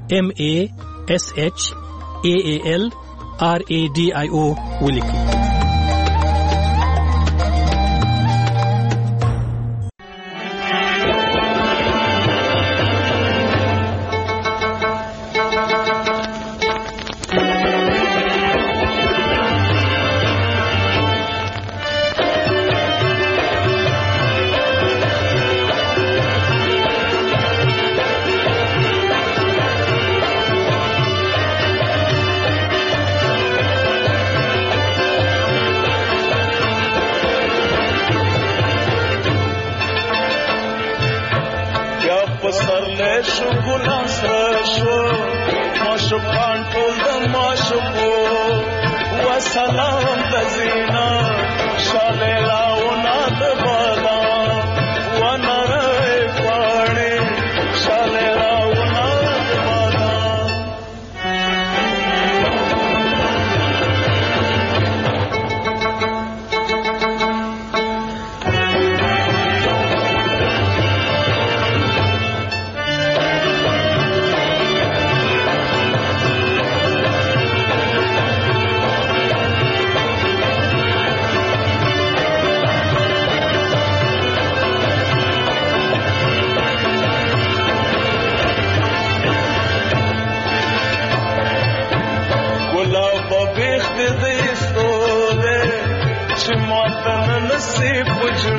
MASHALRADIO ولیکئ. से पुछड़ा